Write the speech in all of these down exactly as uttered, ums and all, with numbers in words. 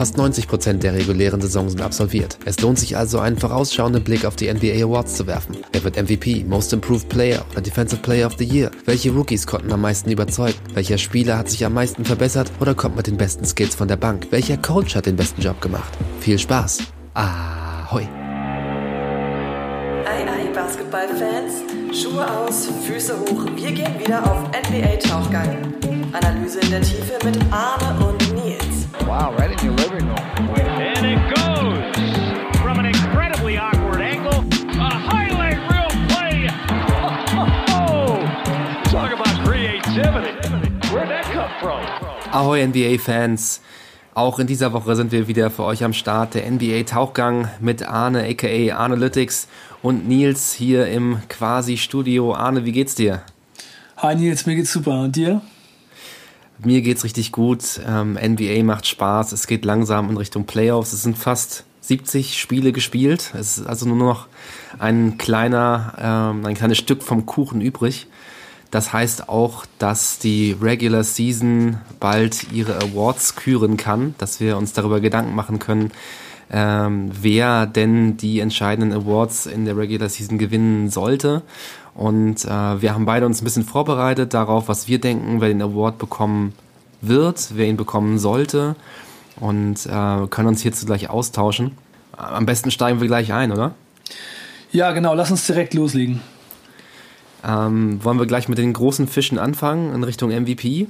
Fast neunzig Prozent der regulären Saison sind absolviert. Es lohnt sich also, einen vorausschauenden Blick auf die N B A Awards zu werfen. Wer wird M V P, Most Improved Player oder Defensive Player of the Year? Welche Rookies konnten am meisten überzeugen? Welcher Spieler hat sich am meisten verbessert oder kommt mit den besten Skills von der Bank? Welcher Coach hat den besten Job gemacht? Viel Spaß! Ahoi! Ei, ei, Basketballfans, Schuhe aus, Füße hoch, wir gehen wieder auf N B A-Tauchgang. Analyse in der Tiefe mit Arne und Nils. Wow, right in your living room. And it goes from an incredibly awkward angle. A highlight reel play. Oh, talk about creativity. Where'd that come from? Ahoi N B A-Fans! Auch in dieser Woche sind wir wieder für euch am Start. Der N B A-Tauchgang mit Arne aka Arnelytics und Nils hier im Quasi-Studio. Arne, wie geht's dir? Hi Nils, mir geht's super. Und dir? Mir geht's richtig gut. Ähm, N B A macht Spaß. Es geht langsam in Richtung Playoffs. Es sind fast siebzig Spiele gespielt. Es ist also nur noch ein kleiner, ähm, ein kleines Stück vom Kuchen übrig. Das heißt auch, dass die Regular Season bald ihre Awards küren kann, dass wir uns darüber Gedanken machen können, ähm, wer denn die entscheidenden Awards in der Regular Season gewinnen sollte. Und äh, wir haben beide uns ein bisschen vorbereitet darauf, was wir denken, wer den Award bekommen wird, wer ihn bekommen sollte, und äh, können uns hierzu gleich austauschen. Am besten steigen wir gleich ein, oder? Ja, genau. Lass uns direkt loslegen. Ähm, wollen wir gleich mit den großen Fischen anfangen in Richtung M V P?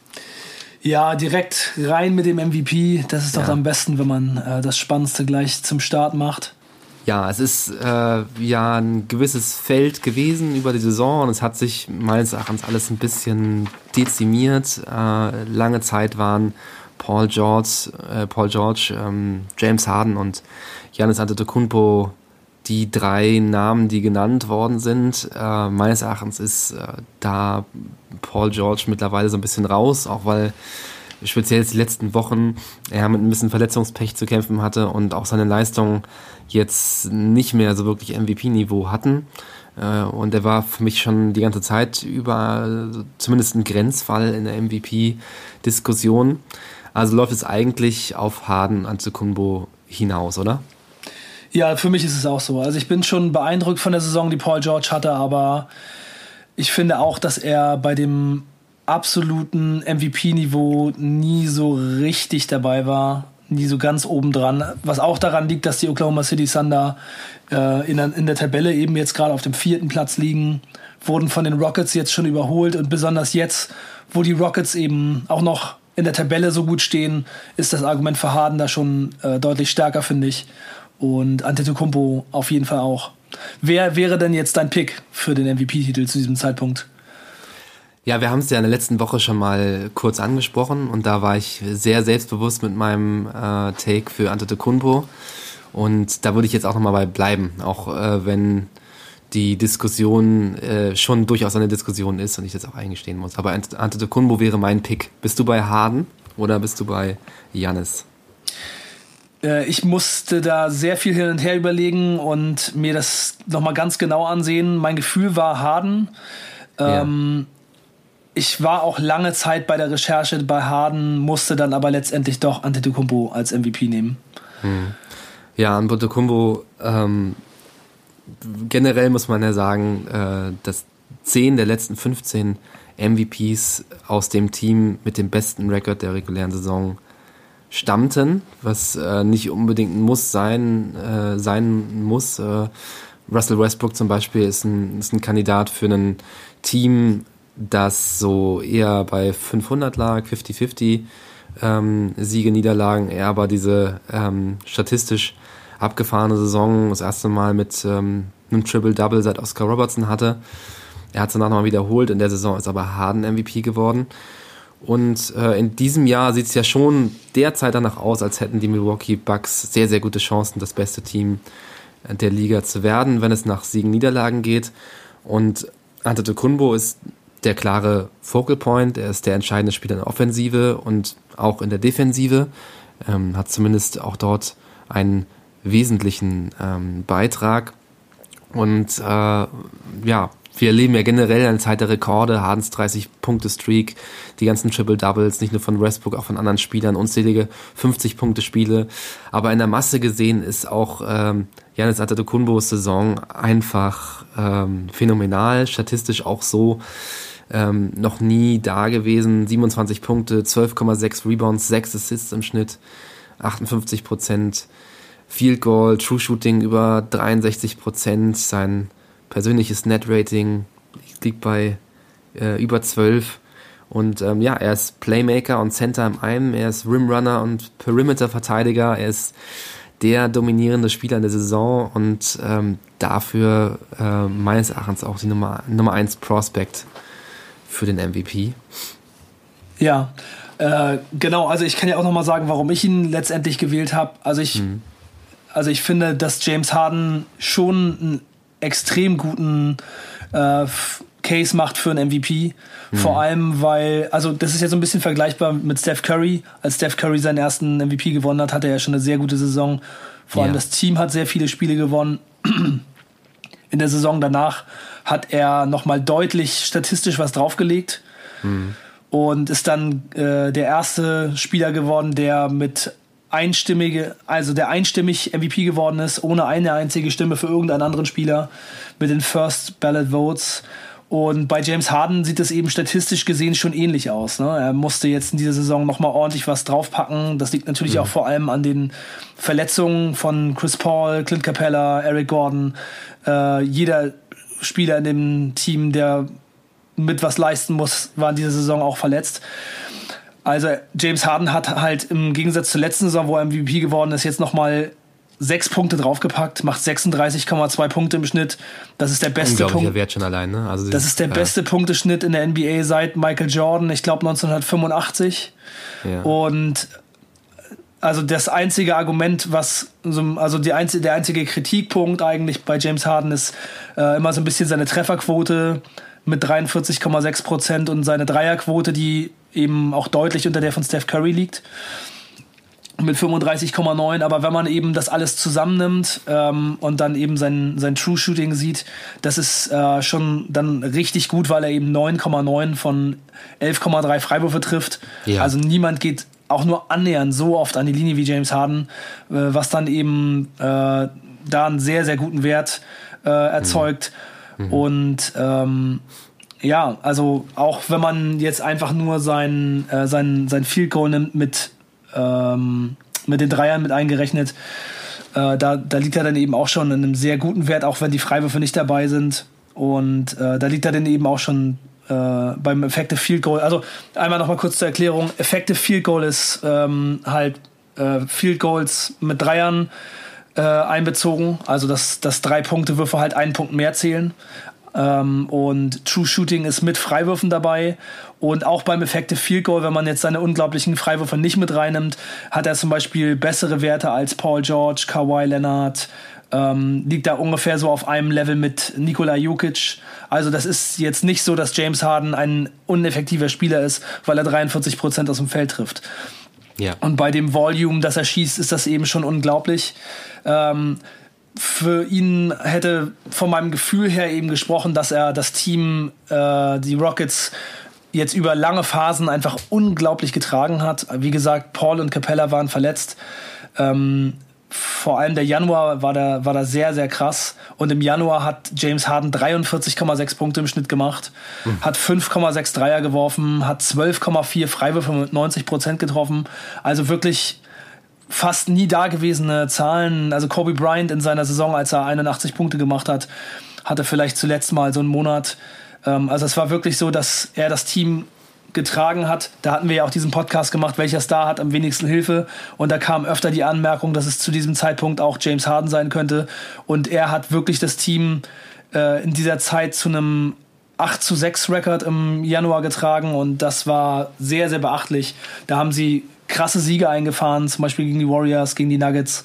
Ja, direkt rein mit dem M V P. Das ist doch Ja. am besten, wenn man äh, das Spannendste gleich zum Start macht. Ja, es ist äh, ja ein gewisses Feld gewesen über die Saison und es hat sich meines Erachtens alles ein bisschen dezimiert. Äh, lange Zeit waren Paul George, äh, Paul George, ähm, James Harden und Giannis Antetokounmpo die drei Namen, die genannt worden sind. Äh, meines Erachtens ist äh, da Paul George mittlerweile so ein bisschen raus, auch weil speziell die letzten Wochen er mit ein bisschen Verletzungspech zu kämpfen hatte und auch seine Leistungen jetzt nicht mehr so wirklich M V P-Niveau hatten. Äh, und er war für mich schon die ganze Zeit über zumindest ein Grenzfall in der M V P-Diskussion. Also läuft es eigentlich auf Harden Antetokounmpo hinaus, oder? Ja, für mich ist es auch so. Also ich bin schon beeindruckt von der Saison, die Paul George hatte, aber ich finde auch, dass er bei dem absoluten M V P-Niveau nie so richtig dabei war, nie so ganz oben dran. Was auch daran liegt, dass die Oklahoma City Thunder äh, in, der, in der Tabelle eben jetzt gerade auf dem vierten Platz liegen, wurden von den Rockets jetzt schon überholt, und besonders jetzt, wo die Rockets eben auch noch in der Tabelle so gut stehen, ist das Argument für Harden da schon äh, deutlich stärker, finde ich. Und Antetokounmpo auf jeden Fall auch. Wer wäre denn jetzt dein Pick für den M V P-Titel zu diesem Zeitpunkt? Ja, wir haben es ja in der letzten Woche schon mal kurz angesprochen und da war ich sehr selbstbewusst mit meinem äh, Take für Antetokounmpo, und da würde ich jetzt auch nochmal bei bleiben, auch äh, wenn die Diskussion äh, schon durchaus eine Diskussion ist und ich das auch eingestehen muss. Aber Antetokounmpo wäre mein Pick. Bist du bei Harden oder bist du bei Giannis? Äh, ich musste da sehr viel hin und her überlegen und mir das nochmal ganz genau ansehen. Mein Gefühl war Harden. Ähm, ja. Ich war auch lange Zeit bei der Recherche bei Harden, musste dann aber letztendlich doch Antetokounmpo als M V P nehmen. Hm. Ja, Antetokounmpo, ähm, generell muss man ja sagen, äh, dass zehn der letzten fünfzehn M V Ps aus dem Team mit dem besten Rekord der regulären Saison stammten, was äh, nicht unbedingt ein Muss sein, äh, sein muss. Äh, Russell Westbrook zum Beispiel ist ein, ist ein Kandidat für ein Team, das so eher bei fünfhundert lag, fünfzig fünfzig ähm, Siege, Niederlagen, er aber diese ähm, statistisch abgefahrene Saison das erste Mal mit ähm, einem Triple-Double seit Oscar Robertson hatte. Er hat es danach nochmal wiederholt, in der Saison ist aber Harden M V P geworden. Und äh, in diesem Jahr sieht es ja schon derzeit danach aus, als hätten die Milwaukee Bucks sehr, sehr gute Chancen, das beste Team der Liga zu werden, wenn es nach Siegen, Niederlagen geht. Und Antetokounmpo ist der klare Focal Point, er ist der entscheidende Spieler in der Offensive und auch in der Defensive, ähm, hat zumindest auch dort einen wesentlichen ähm, Beitrag. Und äh, ja, wir erleben ja generell eine Zeit der Rekorde, Hardens dreißig-Punkte-Streak, die ganzen Triple-Doubles, nicht nur von Westbrook, auch von anderen Spielern, unzählige fünfzig-Punkte-Spiele. Aber in der Masse gesehen ist auch ähm, Giannis Antetokounmpos Saison einfach ähm, phänomenal, statistisch auch so ähm, noch nie da gewesen. siebenundzwanzig Punkte, zwölf Komma sechs Rebounds, sechs Assists im Schnitt, achtundfünfzig Prozent Field Goal, True Shooting über dreiundsechzig Prozent, sein persönliches Net-Rating liegt bei äh, über zwölf und ähm, ja, er ist Playmaker und Center im einen, er ist Rimrunner und Perimeter-Verteidiger, er ist der dominierende Spieler in der Saison und ähm, dafür äh, meines Erachtens auch die Nummer Nummer eins Prospect für den M V P. Ja, äh, genau, also ich kann ja auch nochmal sagen, warum ich ihn letztendlich gewählt habe. Also ich, mhm. also ich finde, dass James Harden schon ein extrem guten äh, Case macht für einen M V P. Mhm. Vor allem, weil, also das ist ja so ein bisschen vergleichbar mit Steph Curry. Als Steph Curry seinen ersten M V P gewonnen hat, hatte er ja schon eine sehr gute Saison. Vor ja. allem das Team hat sehr viele Spiele gewonnen. In der Saison danach hat er nochmal deutlich statistisch was draufgelegt. Mhm. Und ist dann äh, der erste Spieler geworden, der mit einstimmige, also der einstimmig M V P geworden ist, ohne eine einzige Stimme für irgendeinen anderen Spieler, mit den First Ballot Votes. Und bei James Harden sieht es eben statistisch gesehen schon ähnlich aus. Ne? Er musste jetzt in dieser Saison nochmal ordentlich was draufpacken. Das liegt natürlich mhm. auch vor allem an den Verletzungen von Chris Paul, Clint Capella, Eric Gordon. Äh, jeder Spieler in dem Team, der mit was leisten muss, war in dieser Saison auch verletzt. Also James Harden hat halt im Gegensatz zur letzten Saison, wo er M V P geworden ist, jetzt nochmal sechs Punkte draufgepackt, macht sechsunddreißig Komma zwei Punkte im Schnitt. Das ist der beste Punkt. Wert schon allein, ne? Also das ist der ja. beste Punkteschnitt in der N B A seit Michael Jordan, ich glaube neunzehnhundertfünfundachtzig. Ja. Und also das einzige Argument, was, also die einzige, der einzige Kritikpunkt eigentlich bei James Harden ist äh, immer so ein bisschen seine Trefferquote mit dreiundvierzig Komma sechs Prozent und seine Dreierquote, die eben auch deutlich unter der von Steph Curry liegt, mit fünfunddreißig Komma neun. Aber wenn man eben das alles zusammennimmt ähm, und dann eben sein, sein True Shooting sieht, das ist äh, schon dann richtig gut, weil er eben neun Komma neun von elf Komma drei Freiwürfe trifft. Ja. Also niemand geht auch nur annähernd so oft an die Linie wie James Harden, äh, was dann eben äh, da einen sehr, sehr guten Wert äh, erzeugt. Mhm. Mhm. Und ähm, ja, also auch wenn man jetzt einfach nur sein, äh, sein, sein Field Goal nimmt mit, ähm, mit den Dreiern mit eingerechnet, äh, da, da liegt er dann eben auch schon in einem sehr guten Wert, auch wenn die Freiwürfe nicht dabei sind. Und äh, da liegt er dann eben auch schon äh, beim Effective Field Goal. Also einmal nochmal kurz zur Erklärung. Effective Field Goal ist ähm, halt äh, Field Goals mit Dreiern äh, einbezogen. Also dass, dass drei Punkte Würfe halt einen Punkt mehr zählen. Ähm, und True Shooting ist mit Freiwürfen dabei. Und auch beim Effective Field Goal, wenn man jetzt seine unglaublichen Freiwürfe nicht mit reinnimmt, hat er zum Beispiel bessere Werte als Paul George, Kawhi Leonard, ähm, liegt da ungefähr so auf einem Level mit Nikola Jokic. Also das ist jetzt nicht so, dass James Harden ein uneffektiver Spieler ist, weil er dreiundvierzig Prozent aus dem Feld trifft. Ja. Und bei dem Volume, das er schießt, ist das eben schon unglaublich. Ähm, Für ihn hätte von meinem Gefühl her eben gesprochen, dass er das Team, äh, die Rockets, jetzt über lange Phasen einfach unglaublich getragen hat. Wie gesagt, Paul und Capella waren verletzt. Ähm, vor allem der Januar war da, war da sehr, sehr krass. Und im Januar hat James Harden dreiundvierzig Komma sechs Punkte im Schnitt gemacht, mhm. hat fünf Komma sechs Dreier geworfen, hat zwölf Komma vier Freiwürfe mit neunzig Prozent getroffen. Also wirklich fast nie dagewesene Zahlen. Also Kobe Bryant in seiner Saison, als er einundachtzig Punkte gemacht hat, hatte vielleicht zuletzt mal so einen Monat. Also es war wirklich so, dass er das Team getragen hat. Da hatten wir ja auch diesen Podcast gemacht, welcher Star hat am wenigsten Hilfe. Und da kam öfter die Anmerkung, dass es zu diesem Zeitpunkt auch James Harden sein könnte. Und er hat wirklich das Team äh, in dieser Zeit zu einem acht zu sechs Rekord im Januar getragen. Und das war sehr, sehr beachtlich. Da haben sie krasse Siege eingefahren, zum Beispiel gegen die Warriors, gegen die Nuggets.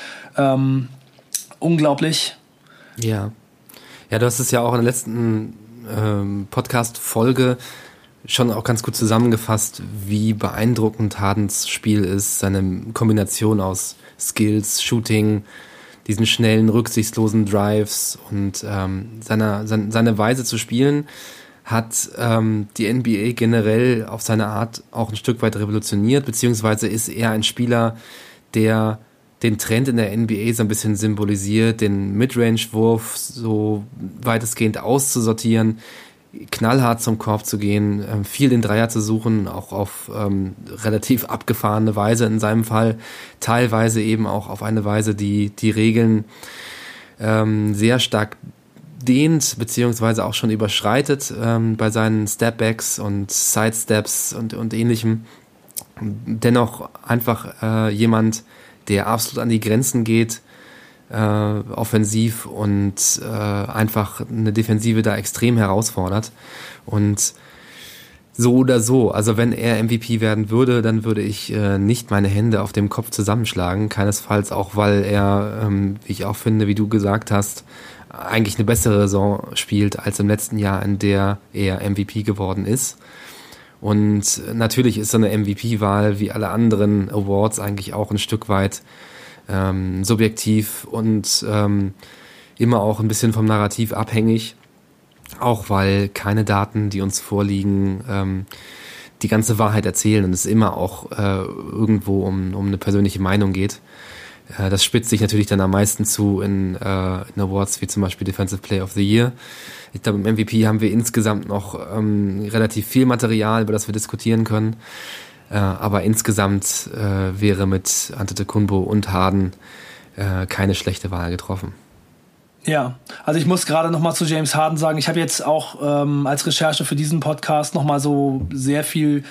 Ähm, unglaublich. Ja. Ja, du hast es ja auch in der letzten ähm, Podcast-Folge schon auch ganz gut zusammengefasst, wie beeindruckend Hardens Spiel ist, seine Kombination aus Skills, Shooting, diesen schnellen, rücksichtslosen Drives und ähm, seiner, seine, seine Weise zu spielen hat ähm, die N B A generell auf seine Art auch ein Stück weit revolutioniert, beziehungsweise ist er ein Spieler, der den Trend in der N B A so ein bisschen symbolisiert, den Midrange-Wurf so weitestgehend auszusortieren, knallhart zum Korb zu gehen, ähm, viel den Dreier zu suchen, auch auf ähm, relativ abgefahrene Weise in seinem Fall, teilweise eben auch auf eine Weise, die die Regeln ähm, sehr stark dehnt, beziehungsweise auch schon überschreitet ähm, bei seinen Stepbacks und Sidesteps und, und ähnlichem. Dennoch einfach äh, jemand, der absolut an die Grenzen geht, äh, offensiv und äh, einfach eine Defensive da extrem herausfordert. Und so oder so, also wenn er M V P werden würde, dann würde ich äh, nicht meine Hände auf dem Kopf zusammenschlagen, keinesfalls auch, weil er, ähm, wie ich auch finde, wie du gesagt hast, eigentlich eine bessere Saison spielt als im letzten Jahr, in der er M V P geworden ist. Und natürlich ist so eine M V P-Wahl wie alle anderen Awards eigentlich auch ein Stück weit ähm, subjektiv und ähm, immer auch ein bisschen vom Narrativ abhängig, auch weil keine Daten, die uns vorliegen, ähm, die ganze Wahrheit erzählen und es immer auch äh, irgendwo um, um eine persönliche Meinung geht. Äh, das spitzt sich natürlich dann am meisten zu in, äh, in Awards wie zum Beispiel Defensive Player of the Year. Ich glaube, im M V P haben wir insgesamt noch ähm, relativ viel Material, über das wir diskutieren können. Äh, aber insgesamt äh, wäre mit Antetokounmpo und Harden äh, keine schlechte Wahl getroffen. Ja, also ich muss gerade noch mal zu James Harden sagen, ich habe jetzt auch ähm, als Recherche für diesen Podcast noch mal so sehr viel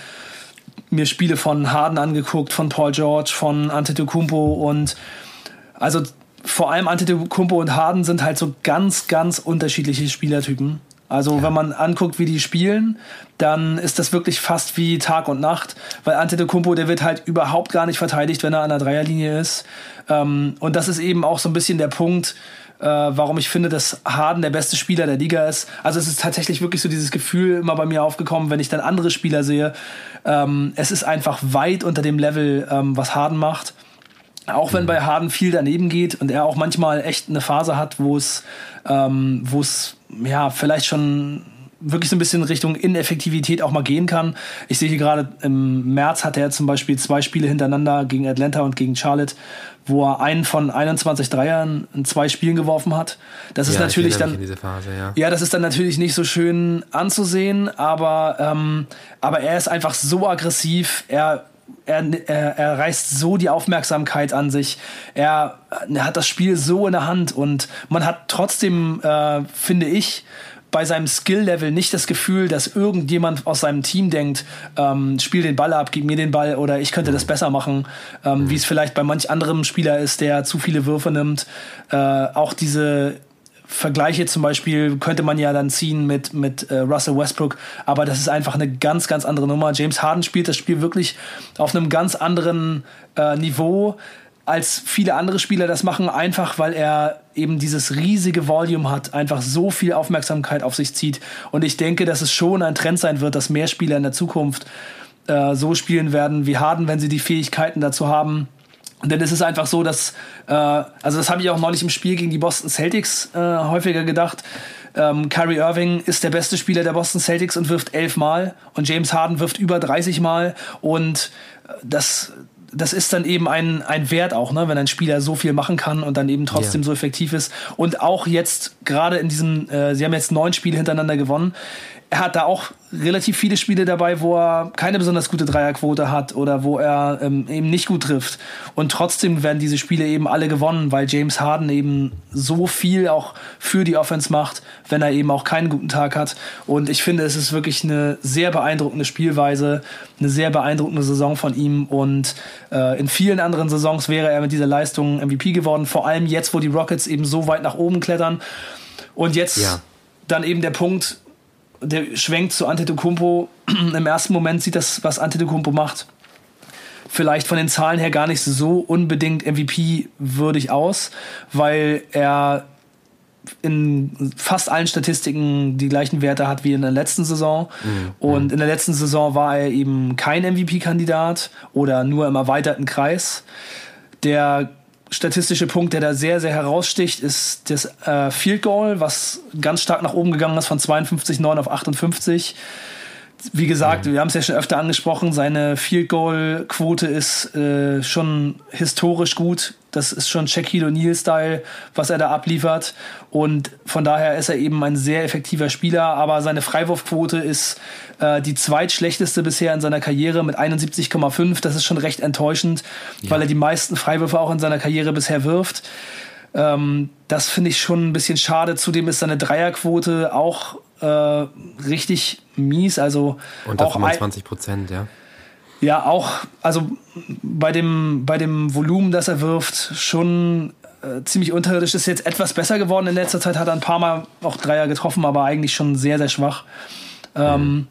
mir Spiele von Harden angeguckt, von Paul George, von Antetokounmpo und also vor allem Antetokounmpo und Harden sind halt so ganz, ganz unterschiedliche Spielertypen. Also ja. Wenn man anguckt, wie die spielen, dann ist das wirklich fast wie Tag und Nacht, weil Antetokounmpo, der wird halt überhaupt gar nicht verteidigt, wenn er an der Dreierlinie ist. Ähm, und das ist eben auch so ein bisschen der Punkt, äh, warum ich finde, dass Harden der beste Spieler der Liga ist. Also es ist tatsächlich wirklich so dieses Gefühl immer bei mir aufgekommen, wenn ich dann andere Spieler sehe. Ähm, es ist einfach weit unter dem Level, ähm, was Harden macht. Auch wenn bei Harden viel daneben geht und er auch manchmal echt eine Phase hat, wo es, ähm, wo es ja vielleicht schon wirklich so ein bisschen Richtung Ineffektivität auch mal gehen kann. Ich sehe hier gerade, im März hatte er zum Beispiel zwei Spiele hintereinander gegen Atlanta und gegen Charlotte, wo er einen von einundzwanzig Dreiern in zwei Spielen geworfen hat. Das ist ja, natürlich dann, diese Phase, ja. ja, das ist dann natürlich nicht so schön anzusehen, aber, ähm, aber er ist einfach so aggressiv, er Er, er, er reißt so die Aufmerksamkeit an sich. Er, er hat das Spiel so in der Hand und man hat trotzdem, äh, finde ich, bei seinem Skill-Level nicht das Gefühl, dass irgendjemand aus seinem Team denkt, ähm, spiel den Ball ab, gib mir den Ball oder ich könnte das besser machen, ähm, mhm. wie es vielleicht bei manch anderem Spieler ist, der zu viele Würfe nimmt. Äh, auch diese Vergleiche zum Beispiel könnte man ja dann ziehen mit, mit äh, Russell Westbrook, aber das ist einfach eine ganz, ganz andere Nummer. James Harden spielt das Spiel wirklich auf einem ganz anderen äh, Niveau, als viele andere Spieler das machen, einfach weil er eben dieses riesige Volume hat, einfach so viel Aufmerksamkeit auf sich zieht. Und ich denke, dass es schon ein Trend sein wird, dass mehr Spieler in der Zukunft äh, so spielen werden wie Harden, wenn sie die Fähigkeiten dazu haben. Denn es ist einfach so, dass, äh, also das habe ich auch neulich im Spiel gegen die Boston Celtics äh, häufiger gedacht, ähm, Kyrie Irving ist der beste Spieler der Boston Celtics und wirft elf Mal und James Harden wirft über dreißig Mal und das, das ist dann eben ein, ein Wert auch, ne, wenn ein Spieler so viel machen kann und dann eben trotzdem yeah. so effektiv ist. Und auch jetzt, gerade in diesem, äh, sie haben jetzt neun Spiele hintereinander gewonnen, er hat da auch relativ viele Spiele dabei, wo er keine besonders gute Dreierquote hat oder wo er ähm, eben nicht gut trifft. Und trotzdem werden diese Spiele eben alle gewonnen, weil James Harden eben so viel auch für die Offense macht, wenn er eben auch keinen guten Tag hat. Und ich finde, es ist wirklich eine sehr beeindruckende Spielweise, eine sehr beeindruckende Saison von ihm. Und äh, in vielen anderen Saisons wäre er mit dieser Leistung M V P geworden, vor allem jetzt, wo die Rockets eben so weit nach oben klettern. Und jetzt ja. dann eben der Punkt, der schwenkt zu Antetokounmpo. Im ersten Moment sieht das, was Antetokounmpo macht, vielleicht von den Zahlen her gar nicht so unbedingt M V P-würdig aus, weil er in fast allen Statistiken die gleichen Werte hat wie in der letzten Saison. Mhm. Und in der letzten Saison war er eben kein M V P-Kandidat oder nur im erweiterten Kreis. Der statistische Punkt, der da sehr, sehr heraussticht, ist das äh, Field Goal, was ganz stark nach oben gegangen ist von zweiundfünfzig Komma neun auf achtundfünfzig. Wie gesagt, mhm. wir haben es ja schon öfter angesprochen, seine Field Goal Quote ist äh, schon historisch gut. Das ist schon Shaquille O'Neal-Style, was er da abliefert. Und von daher ist er eben ein sehr effektiver Spieler. Aber seine Freiwurfquote ist äh, die zweitschlechteste bisher in seiner Karriere mit einundsiebzig Komma fünf. Das ist schon recht enttäuschend, ja. weil er die meisten Freiwürfe auch in seiner Karriere bisher wirft. Ähm, das finde ich schon ein bisschen schade. Zudem ist seine Dreierquote auch äh, richtig mies. Also unter auch fünfundzwanzig Prozent, ja. Ja, auch, also bei dem, bei dem Volumen, das er wirft, schon äh, ziemlich unterirdisch. Ist jetzt etwas besser geworden in letzter Zeit, hat er ein paar Mal auch Dreier getroffen, aber eigentlich schon sehr, sehr schwach. Mhm. Ähm,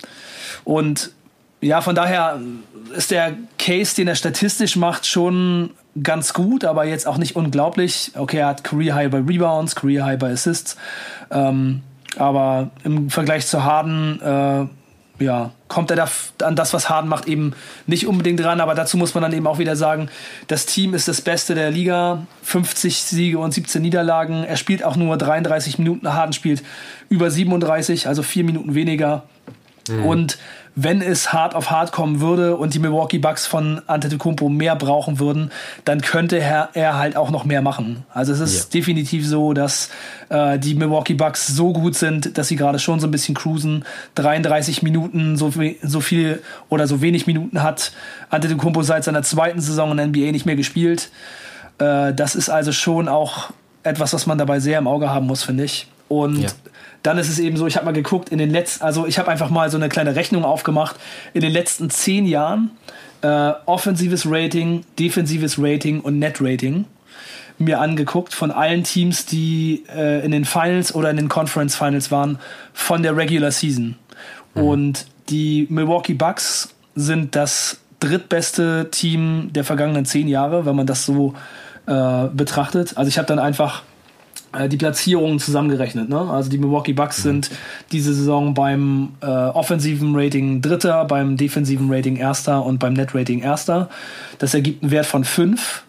und ja, von daher ist der Case, den er statistisch macht, schon ganz gut, aber jetzt auch nicht unglaublich. Okay, er hat Career High bei Rebounds, Career High bei Assists, ähm, aber im Vergleich zu Harden, äh, ja, kommt er da an das, was Harden macht, eben nicht unbedingt ran. Aber dazu muss man dann eben auch wieder sagen, das Team ist das Beste der Liga. fünfzig Siege und siebzehn Niederlagen. Er spielt auch nur dreiunddreißig Minuten. Harden spielt über siebenunddreißig, also vier Minuten weniger. Mhm. Und wenn es hart auf hart kommen würde und die Milwaukee Bucks von Antetokounmpo mehr brauchen würden, dann könnte er, er halt auch noch mehr machen. Also es ist ja. definitiv so, dass äh, die Milwaukee Bucks so gut sind, dass sie gerade schon so ein bisschen cruisen. dreiunddreißig Minuten, so, so viel oder so wenig Minuten hat Antetokounmpo seit seiner zweiten Saison in der N B A nicht mehr gespielt. Äh, das ist also schon auch etwas, was man dabei sehr im Auge haben muss, finde ich. Und ja. dann ist es eben so, ich habe mal geguckt, in den letzten, also ich habe einfach mal so eine kleine Rechnung aufgemacht, in den letzten zehn Jahren äh, offensives Rating, defensives Rating und Net Rating mir angeguckt von allen Teams, die äh, in den Finals oder in den Conference Finals waren von der Regular Season. Mhm. Und die Milwaukee Bucks sind das drittbeste Team der vergangenen zehn Jahre, wenn man das so äh, betrachtet. Also ich habe dann einfach die Platzierungen zusammengerechnet. Ne? Also die Milwaukee Bucks mhm. sind diese Saison beim äh, offensiven Rating Dritter, beim defensiven Rating Erster und beim Net Rating Erster. Das ergibt einen Wert von fünf.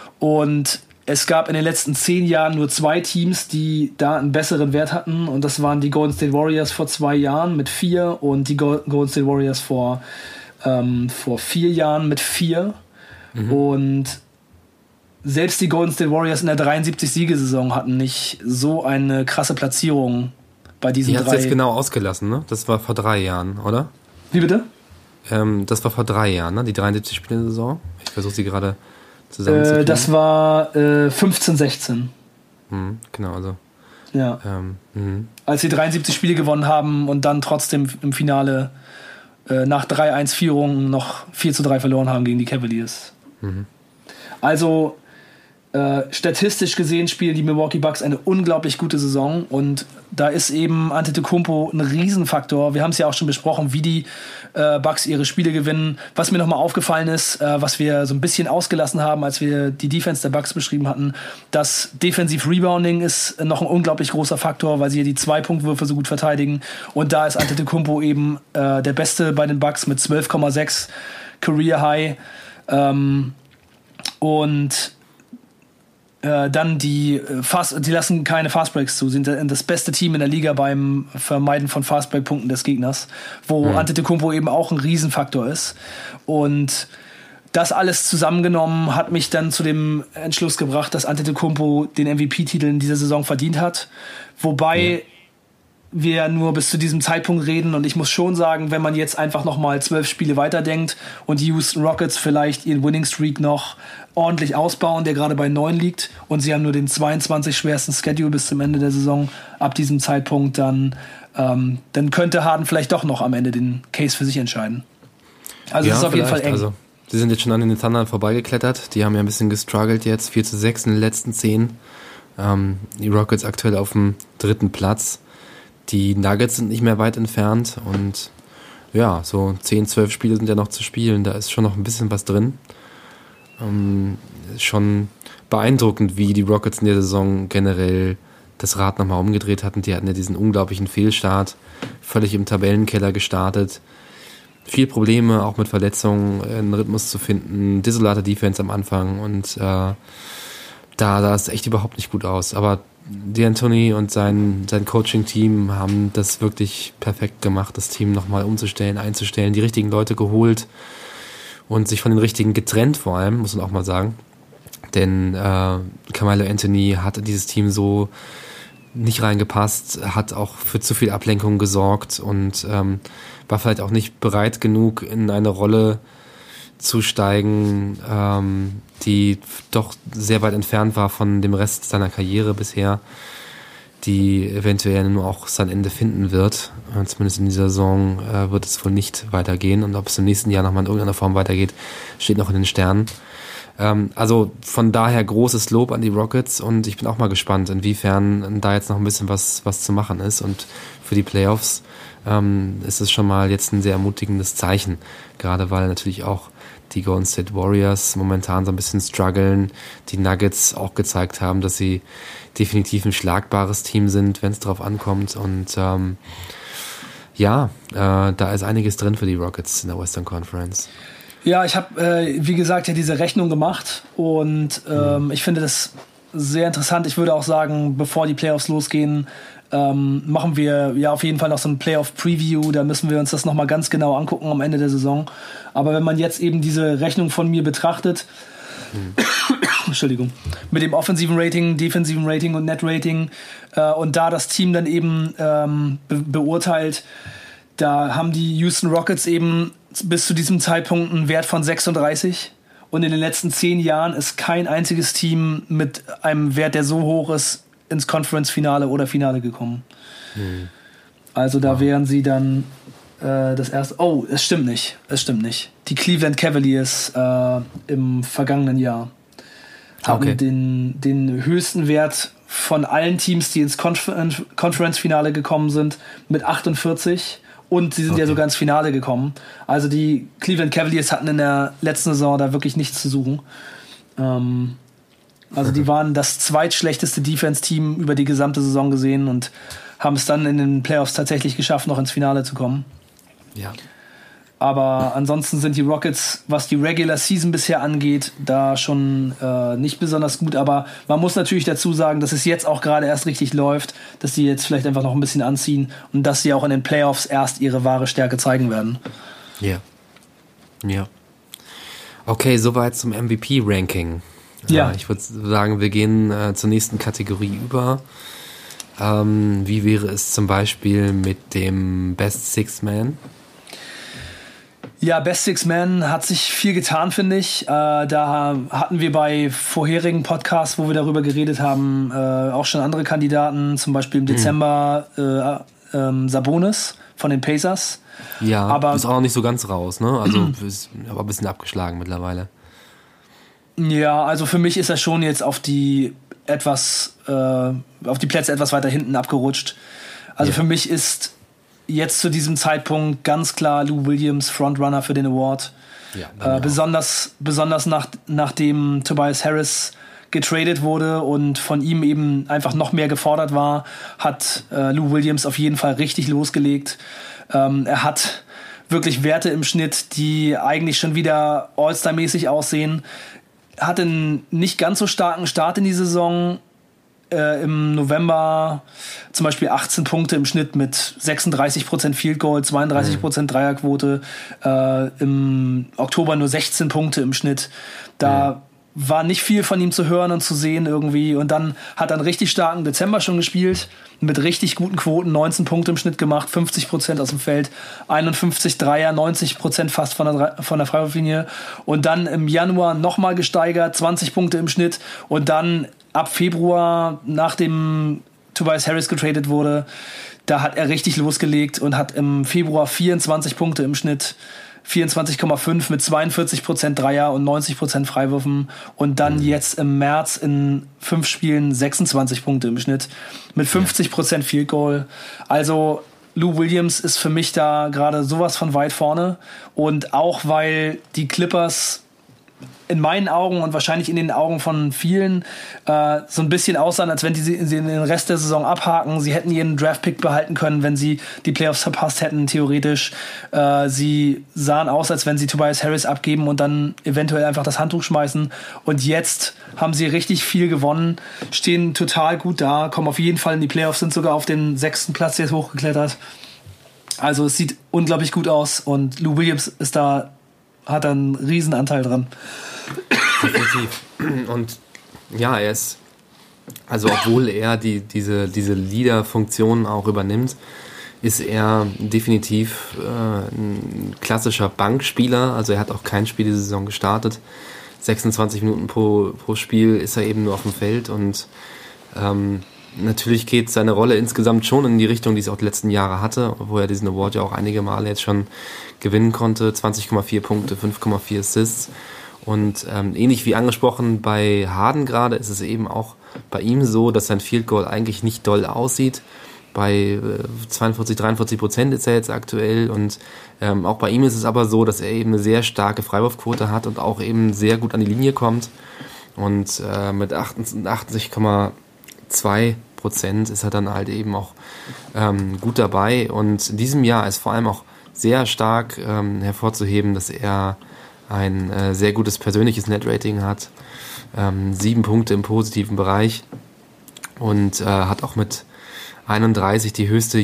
Und es gab in den letzten zehn Jahren nur zwei Teams, die da einen besseren Wert hatten. Und das waren die Golden State Warriors vor zwei Jahren mit vier und die Go- Golden State Warriors vor, ähm, vor vier Jahren mit vier. Mhm. Und selbst die Golden State Warriors in der dreiundsiebzig-Siegesaison hatten nicht so eine krasse Platzierung bei diesen Die drei. Die hat jetzt genau ausgelassen, ne? Das war vor drei Jahren, oder? Wie bitte? Ähm, das war vor drei Jahren, ne? Die dreiundsiebzig-Spiele-Saison. Ich versuche sie gerade zusammenzukriegen. Äh, das war äh, fünfzehn sechzehn. Mhm, genau, also. Ja. Ähm, mhm. Als sie dreiundsiebzig Spiele gewonnen haben und dann trotzdem im Finale äh, nach drei eins Führung noch vier zu drei verloren haben gegen die Cavaliers. Mhm. Also Äh, statistisch gesehen spielen die Milwaukee Bucks eine unglaublich gute Saison und da ist eben Antetokounmpo ein Riesenfaktor. Wir haben es ja auch schon besprochen, wie die äh, Bucks ihre Spiele gewinnen. Was mir nochmal aufgefallen ist, äh, was wir so ein bisschen ausgelassen haben, als wir die Defense der Bucks beschrieben hatten, das Defensiv-Rebounding ist noch ein unglaublich großer Faktor, weil sie hier die Zwei-Punkt-Würfe so gut verteidigen und da ist Antetokounmpo eben äh, der Beste bei den Bucks mit zwölf Komma sechs Career High ähm, und dann die Fast, die lassen keine Fastbreaks zu, sind das beste Team in der Liga beim Vermeiden von Fastbreak-Punkten des Gegners, wo mhm. Antetokounmpo eben auch ein Riesenfaktor ist. Und das alles zusammengenommen hat mich dann zu dem Entschluss gebracht, dass Antetokounmpo den M V P-Titel in dieser Saison verdient hat. Wobei ja. wir nur bis zu diesem Zeitpunkt reden und ich muss schon sagen, wenn man jetzt einfach nochmal zwölf Spiele weiterdenkt und die Houston Rockets vielleicht ihren Winning Streak noch ordentlich ausbauen, der gerade bei neun liegt und sie haben nur den zweiundzwanzig schwersten Schedule bis zum Ende der Saison ab diesem Zeitpunkt, dann, ähm, dann könnte Harden vielleicht doch noch am Ende den Case für sich entscheiden. Also ja, es ist auf jeden Fall eng. Also, sie sind jetzt schon an den Thunder vorbeigeklettert, die haben ja ein bisschen gestruggelt jetzt, vier zu sechs in den letzten zehn. Ähm, die Rockets aktuell auf dem dritten Platz. Die Nuggets sind nicht mehr weit entfernt und ja, so zehn, zwölf Spiele sind ja noch zu spielen, da ist schon noch ein bisschen was drin. Ähm, schon beeindruckend, wie die Rockets in der Saison generell das Rad nochmal umgedreht hatten. Die hatten ja diesen unglaublichen Fehlstart, völlig im Tabellenkeller gestartet. Viel Probleme, auch mit Verletzungen, einen Rhythmus zu finden, desolate Defense am Anfang und äh, da sah es echt überhaupt nicht gut aus. Aber D'Antoni und sein, sein Coaching-Team haben das wirklich perfekt gemacht, das Team nochmal umzustellen, einzustellen, die richtigen Leute geholt und sich von den richtigen getrennt vor allem, muss man auch mal sagen. Denn äh, Carmelo Anthony hat in dieses Team so nicht reingepasst, hat auch für zu viel Ablenkung gesorgt und ähm, war vielleicht auch nicht bereit genug, in eine Rolle zu steigen, ähm, die doch sehr weit entfernt war von dem Rest seiner Karriere bisher, die eventuell nur auch sein Ende finden wird. Zumindest in dieser Saison äh, wird es wohl nicht weitergehen. Und ob es im nächsten Jahr nochmal in irgendeiner Form weitergeht, steht noch in den Sternen. Ähm, also von daher großes Lob an die Rockets und ich bin auch mal gespannt, inwiefern da jetzt noch ein bisschen was, was zu machen ist. Und für die Playoffs ähm, ist es schon mal jetzt ein sehr ermutigendes Zeichen, gerade weil natürlich auch die Golden State Warriors momentan so ein bisschen strugglen, die Nuggets auch gezeigt haben, dass sie definitiv ein schlagbares Team sind, wenn es drauf ankommt. Und ähm, ja, äh, da ist einiges drin für die Rockets in der Western Conference. Ja, ich habe, äh, wie gesagt, ja diese Rechnung gemacht und ähm, mhm. ich finde das sehr interessant. Ich würde auch sagen, bevor die Playoffs losgehen, ähm, machen wir ja auf jeden Fall noch so ein Playoff-Preview. Da müssen wir uns das nochmal ganz genau angucken am Ende der Saison. Aber wenn man jetzt eben diese Rechnung von mir betrachtet, mhm. Entschuldigung, mit dem offensiven Rating, defensiven Rating und Net-Rating äh, und da das Team dann eben ähm, be- beurteilt, da haben die Houston Rockets eben bis zu diesem Zeitpunkt einen Wert von sechsunddreißig und in den letzten zehn Jahren ist kein einziges Team mit einem Wert, der so hoch ist, ins Conference-Finale oder Finale gekommen. Hm. Also da wow. wären sie dann äh, das erste... Oh, es stimmt nicht. Es stimmt nicht. Die Cleveland Cavaliers äh, im vergangenen Jahr haben okay. den, den höchsten Wert von allen Teams, die ins Confer- Conference-Finale gekommen sind, mit achtundvierzig. Und sie sind okay. ja sogar ins Finale gekommen. Also die Cleveland Cavaliers hatten in der letzten Saison da wirklich nichts zu suchen. Ähm, also die waren das zweitschlechteste Defense-Team über die gesamte Saison gesehen und haben es dann in den Playoffs tatsächlich geschafft, noch ins Finale zu kommen. Ja. Aber ansonsten sind die Rockets, was die Regular Season bisher angeht, da schon äh, nicht besonders gut. Aber man muss natürlich dazu sagen, dass es jetzt auch gerade erst richtig läuft, dass die jetzt vielleicht einfach noch ein bisschen anziehen und dass sie auch in den Playoffs erst ihre wahre Stärke zeigen werden. Ja. Ja. Okay, soweit zum M V P-Ranking. Ja. Äh, ich würde sagen, wir gehen äh, zur nächsten Kategorie über. Ähm, wie wäre es zum Beispiel mit dem Best Six Man? Ja, Best Six Man hat sich viel getan, finde ich. Äh, da hatten wir bei vorherigen Podcasts, wo wir darüber geredet haben, äh, auch schon andere Kandidaten, zum Beispiel im Dezember äh, äh, Sabonis von den Pacers. Ja, aber ist auch noch nicht so ganz raus, ne? Also ist aber ein bisschen abgeschlagen mittlerweile. Ja, also für mich ist er schon jetzt auf die etwas, äh, auf die Plätze etwas weiter hinten abgerutscht. Also ja. für mich ist jetzt zu diesem Zeitpunkt ganz klar Lou Williams Frontrunner für den Award. Ja, äh, besonders, besonders nach, nachdem Tobias Harris getradet wurde und von ihm eben einfach noch mehr gefordert war, hat äh, Lou Williams auf jeden Fall richtig losgelegt. Ähm, er hat wirklich Werte im Schnitt, die eigentlich schon wieder All-Star-mäßig aussehen. Hat einen nicht ganz so starken Start in die Saison. Äh, im November zum Beispiel achtzehn Punkte im Schnitt mit sechsunddreißig Prozent Field Goal, zweiunddreißig Prozent Dreierquote. Äh, im Oktober nur sechzehn Punkte im Schnitt. Da mhm. war nicht viel von ihm zu hören und zu sehen irgendwie. Und dann hat er einen richtig starken Dezember schon gespielt, mit richtig guten Quoten, neunzehn Punkte im Schnitt gemacht, fünfzig Prozent aus dem Feld, einundfünfzig Dreier, neunzig Prozent fast von der, von der Freiwurflinie. Und dann im Januar nochmal gesteigert, zwanzig Punkte im Schnitt. Und dann ab Februar, nachdem Tobias Harris getradet wurde, da hat er richtig losgelegt und hat im Februar vierundzwanzig Punkte im Schnitt, vierundzwanzig Komma fünf mit zweiundvierzig Prozent Dreier und neunzig Prozent Freiwürfen und dann jetzt im März in fünf Spielen sechsundzwanzig Punkte im Schnitt mit fünfzig Prozent Field Goal. Also Lou Williams ist für mich da gerade sowas von weit vorne und auch weil die Clippers in meinen Augen und wahrscheinlich in den Augen von vielen äh, so ein bisschen aussahen, als wenn die sie den Rest der Saison abhaken. Sie hätten jeden Draftpick behalten können, wenn sie die Playoffs verpasst hätten, theoretisch. Äh, sie sahen aus, als wenn sie Tobias Harris abgeben und dann eventuell einfach das Handtuch schmeißen. Und jetzt haben sie richtig viel gewonnen, stehen total gut da, kommen auf jeden Fall in die Playoffs, sind sogar auf den sechsten Platz jetzt hochgeklettert. Also es sieht unglaublich gut aus und Lou Williams ist da, hat da einen riesen Anteil dran. Definitiv. Und ja, er ist, also obwohl er die, diese, diese Leader-Funktion auch übernimmt, ist er definitiv äh, ein klassischer Bankspieler. Also er hat auch kein Spiel diese Saison gestartet. sechsundzwanzig Minuten pro, pro Spiel ist er eben nur auf dem Feld und ähm, natürlich geht seine Rolle insgesamt schon in die Richtung, die es auch die letzten Jahre hatte, wo er diesen Award ja auch einige Male jetzt schon gewinnen konnte. zwanzig Komma vier Punkte, fünf Komma vier Assists. Und ähm, ähnlich wie angesprochen bei Harden gerade ist es eben auch bei ihm so, dass sein Field Goal eigentlich nicht doll aussieht. Bei äh, zweiundvierzig, dreiundvierzig Prozent ist er jetzt aktuell und ähm, auch bei ihm ist es aber so, dass er eben eine sehr starke Freiwurfquote hat und auch eben sehr gut an die Linie kommt. Und äh, mit achtundachtzig Komma zwei Prozent ist er dann halt eben auch ähm, gut dabei. Und in diesem Jahr ist vor allem auch sehr stark ähm, hervorzuheben, dass er ein äh, sehr gutes persönliches Net-Rating hat, ähm, sieben Punkte im positiven Bereich und äh, hat auch mit einunddreißig die höchste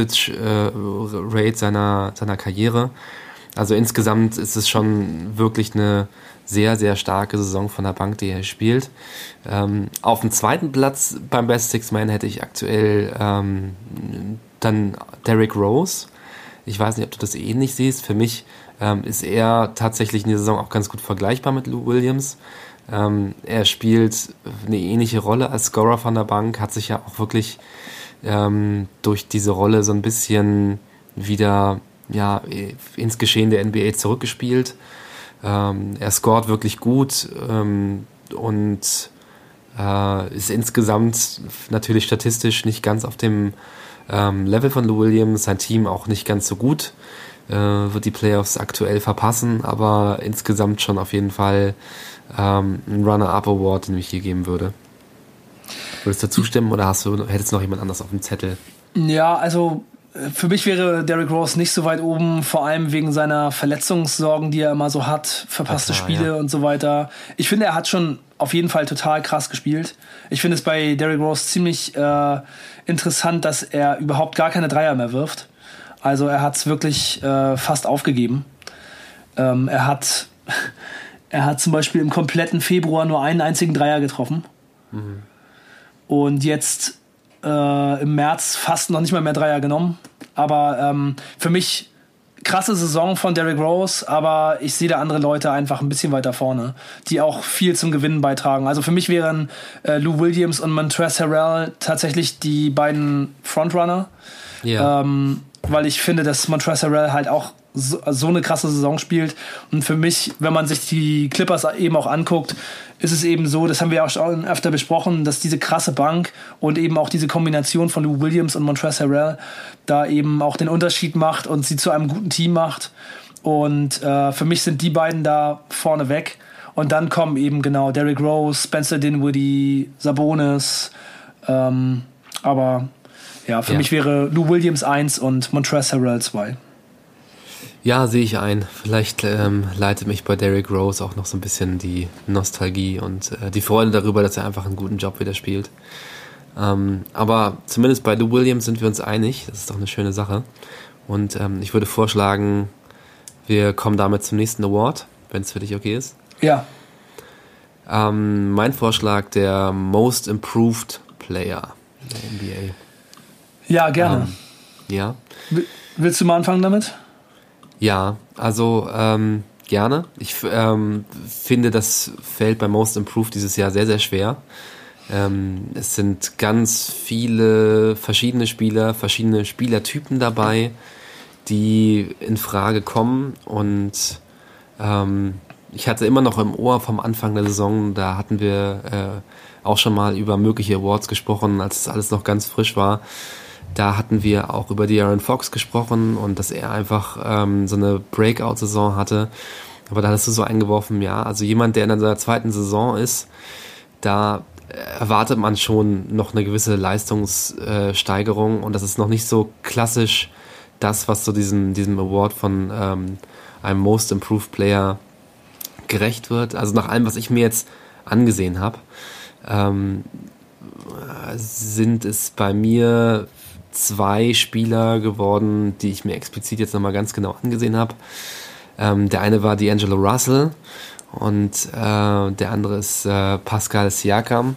Usage-Rate äh, seiner, seiner Karriere. Also insgesamt ist es schon wirklich eine sehr, sehr starke Saison von der Bank, die er spielt. Ähm, auf dem zweiten Platz beim Best Six Man hätte ich aktuell ähm, dann Derrick Rose. Ich weiß nicht, ob du das ähnlich siehst. Für mich ähm, ist er tatsächlich in der Saison auch ganz gut vergleichbar mit Lou Williams. Ähm, er spielt eine ähnliche Rolle als Scorer von der Bank, hat sich ja auch wirklich ähm, durch diese Rolle so ein bisschen wieder ja, ins Geschehen der N B A zurückgespielt. Ähm, er scoret wirklich gut ähm, und äh, ist insgesamt natürlich statistisch nicht ganz auf dem ähm, Level von Lou Williams, sein Team auch nicht ganz so gut, äh, wird die Playoffs aktuell verpassen, aber insgesamt schon auf jeden Fall ähm, ein Runner-Up-Award, den ich hier geben würde. Würdest du zustimmen oder hast du, hättest du noch jemand anders auf dem Zettel? Ja, also für mich wäre Derrick Rose nicht so weit oben, vor allem wegen seiner Verletzungssorgen, die er immer so hat, verpasste ja, klar, Spiele ja. und so weiter. Ich finde, er hat schon auf jeden Fall total krass gespielt. Ich finde es bei Derrick Rose ziemlich äh, interessant, dass er überhaupt gar keine Dreier mehr wirft. Also er hat es wirklich äh, fast aufgegeben. Ähm, er hat er hat zum Beispiel im kompletten Februar nur einen einzigen Dreier getroffen. Mhm. Und jetzt äh, im März fast noch nicht mal mehr Dreier genommen. Aber ähm, für mich krasse Saison von Derrick Rose, aber ich sehe da andere Leute einfach ein bisschen weiter vorne, die auch viel zum Gewinnen beitragen. Also für mich wären äh, Lou Williams und Montrezl Harrell tatsächlich die beiden Frontrunner. Yeah. Ähm, weil ich finde, dass Montrezl Harrell halt auch so, so eine krasse Saison spielt. Und für mich, wenn man sich die Clippers eben auch anguckt, ist es eben so, das haben wir auch schon öfter besprochen, dass diese krasse Bank und eben auch diese Kombination von Lou Williams und Montrezl Harrell da eben auch den Unterschied macht und sie zu einem guten Team macht. Und äh, für mich sind die beiden da vorne weg. Und dann kommen eben genau Derrick Rose, Spencer Dinwiddie, Sabonis. Ähm, aber ja, für ja. mich wäre Lou Williams eins und Montrezl Harrell zwei. Ja, sehe ich ein. Vielleicht ähm, leitet mich bei Derrick Rose auch noch so ein bisschen die Nostalgie und äh, die Freude darüber, dass er einfach einen guten Job wieder spielt. Ähm, aber zumindest bei Lou Williams sind wir uns einig. Das ist doch eine schöne Sache. Und ähm, ich würde vorschlagen, wir kommen damit zum nächsten Award, wenn es für dich okay ist. Ja. Ähm, mein Vorschlag, der Most Improved Player in der N B A. Ja, gerne. Ähm, ja. Willst du mal anfangen damit? Ja, also ähm, gerne. Ich ähm, finde das Feld bei Most Improved dieses Jahr sehr, sehr schwer. Ähm, es sind ganz viele verschiedene Spieler, verschiedene Spielertypen dabei, die in Frage kommen. Und ähm, ich hatte immer noch im Ohr vom Anfang der Saison, da hatten wir äh, auch schon mal über mögliche Awards gesprochen, als es alles noch ganz frisch war. Da hatten wir auch über De'Aaron Fox gesprochen und dass er einfach ähm, so eine Breakout-Saison hatte. Aber da hast du so eingeworfen, ja, also jemand, der in seiner zweiten Saison ist, da erwartet man schon noch eine gewisse Leistungssteigerung und das ist noch nicht so klassisch das, was so diesen, diesem Award von ähm, einem Most Improved Player gerecht wird. Also nach allem, was ich mir jetzt angesehen habe, ähm, sind es bei mir zwei Spieler geworden, die ich mir explizit jetzt nochmal ganz genau angesehen habe. Ähm, der eine war D'Angelo Russell und äh, der andere ist äh, Pascal Siakam.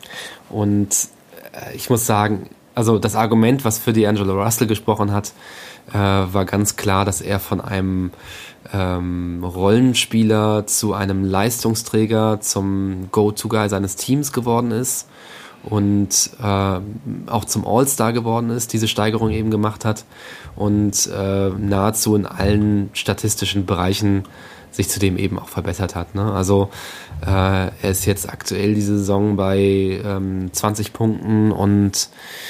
Und äh, ich muss sagen, also das Argument, was für D'Angelo Russell gesprochen hat, äh, war ganz klar, dass er von einem ähm, Rollenspieler zu einem Leistungsträger, zum Go-To-Guy seines Teams geworden ist und äh, auch zum All-Star geworden ist, diese Steigerung eben gemacht hat und äh, nahezu in allen statistischen Bereichen sich zudem eben auch verbessert hat. Ne? Also äh, er ist jetzt aktuell diese Saison bei ähm, zwanzig Punkten und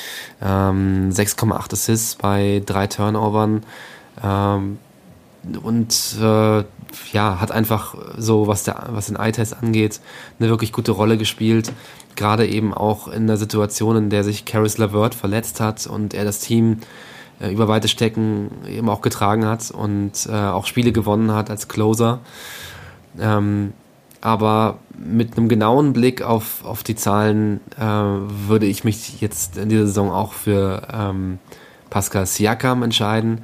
ähm, sechs Komma acht Assists bei drei Turnovern ähm, und äh, ja, hat einfach so, was der, was den Eye-Test angeht, eine wirklich gute Rolle gespielt. Gerade eben auch in der Situation, in der sich Caris LeVert verletzt hat und er das Team äh, über weite Strecken eben auch getragen hat und äh, auch Spiele gewonnen hat als Closer. Ähm, aber mit einem genauen Blick auf, auf die Zahlen äh, würde ich mich jetzt in dieser Saison auch für ähm, Pascal Siakam entscheiden.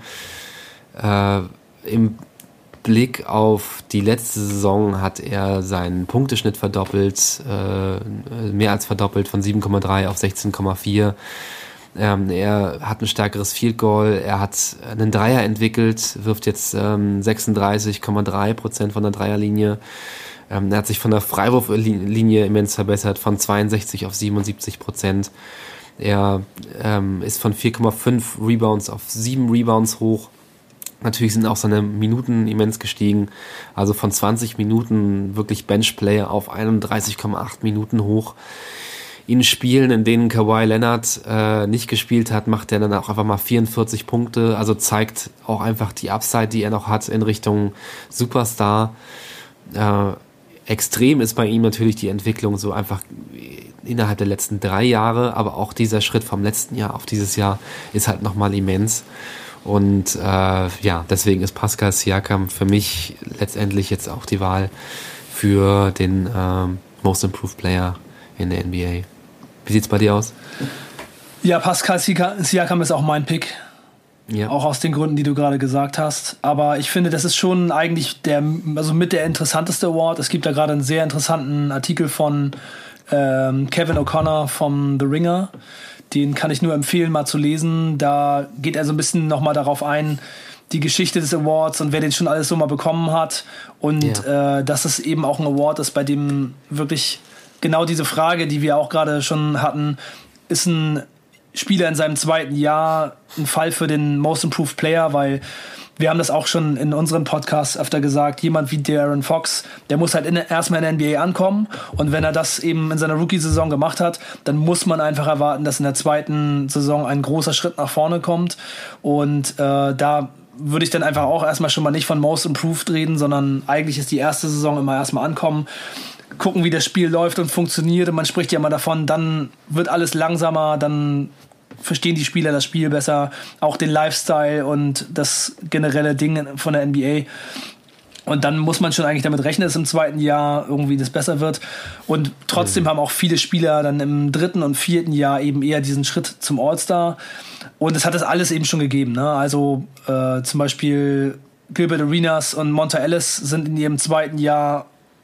Äh, im Blick auf die letzte Saison hat er seinen Punkteschnitt verdoppelt, äh, mehr als verdoppelt, von sieben Komma drei auf sechzehn Komma vier. Ähm, er hat ein stärkeres Field Goal, er hat einen Dreier entwickelt, wirft jetzt ähm, sechsunddreißig Komma drei Prozent von der Dreierlinie. Ähm, er hat sich von der Freiwurflinie immens verbessert, von zweiundsechzig auf siebenundsiebzig Prozent. Er ähm, ist von vier Komma fünf Rebounds auf sieben Rebounds hoch. Natürlich sind auch seine Minuten immens gestiegen, also von zwanzig Minuten wirklich Benchplayer auf einunddreißig Komma acht Minuten hoch. In Spielen, in denen Kawhi Leonard äh, nicht gespielt hat, macht er dann auch einfach mal vierundvierzig Punkte, also zeigt auch einfach die Upside, die er noch hat in Richtung Superstar. Äh, extrem ist bei ihm natürlich die Entwicklung so einfach innerhalb der letzten drei Jahre, aber auch dieser Schritt vom letzten Jahr auf dieses Jahr ist halt nochmal immens. Und äh, ja, deswegen ist Pascal Siakam für mich letztendlich jetzt auch die Wahl für den ähm, Most Improved Player in der N B A. Wie sieht's bei dir aus? Ja, Pascal Siakam ist auch mein Pick. Ja. Auch aus den Gründen, die du gerade gesagt hast. Aber ich finde, das ist schon eigentlich der, also mit der interessanteste Award. Es gibt da gerade einen sehr interessanten Artikel von ähm, Kevin O'Connor vom The Ringer. Den kann ich nur empfehlen, mal zu lesen. Da geht er so ein bisschen nochmal darauf ein, die Geschichte des Awards und wer den schon alles so mal bekommen hat. Und ja. äh, dass es eben auch ein Award ist, bei dem wirklich genau diese Frage, die wir auch gerade schon hatten, ist ein Spieler in seinem zweiten Jahr ein Fall für den Most Improved Player, weil wir haben das auch schon in unseren Podcasts öfter gesagt, jemand wie De'Aaron Fox, der muss halt in, erstmal in der N B A ankommen und wenn er das eben in seiner Rookie-Saison gemacht hat, dann muss man einfach erwarten, dass in der zweiten Saison ein großer Schritt nach vorne kommt und äh, da würde ich dann einfach auch erstmal schon mal nicht von Most Improved reden, sondern eigentlich ist die erste Saison immer erstmal ankommen, gucken, wie das Spiel läuft und funktioniert und man spricht ja immer davon, dann wird alles langsamer, dann verstehen die Spieler das Spiel besser, auch den Lifestyle und das generelle Ding von der N B A. Und dann muss man schon eigentlich damit rechnen, dass im zweiten Jahr irgendwie das besser wird. Und trotzdem mhm. haben auch viele Spieler dann im dritten und vierten Jahr eben eher diesen Schritt zum All-Star. Und es hat das alles eben schon gegeben. Ne? Also äh, zum Beispiel Gilbert Arenas und Monta Ellis sind in ihrem zweiten Jahr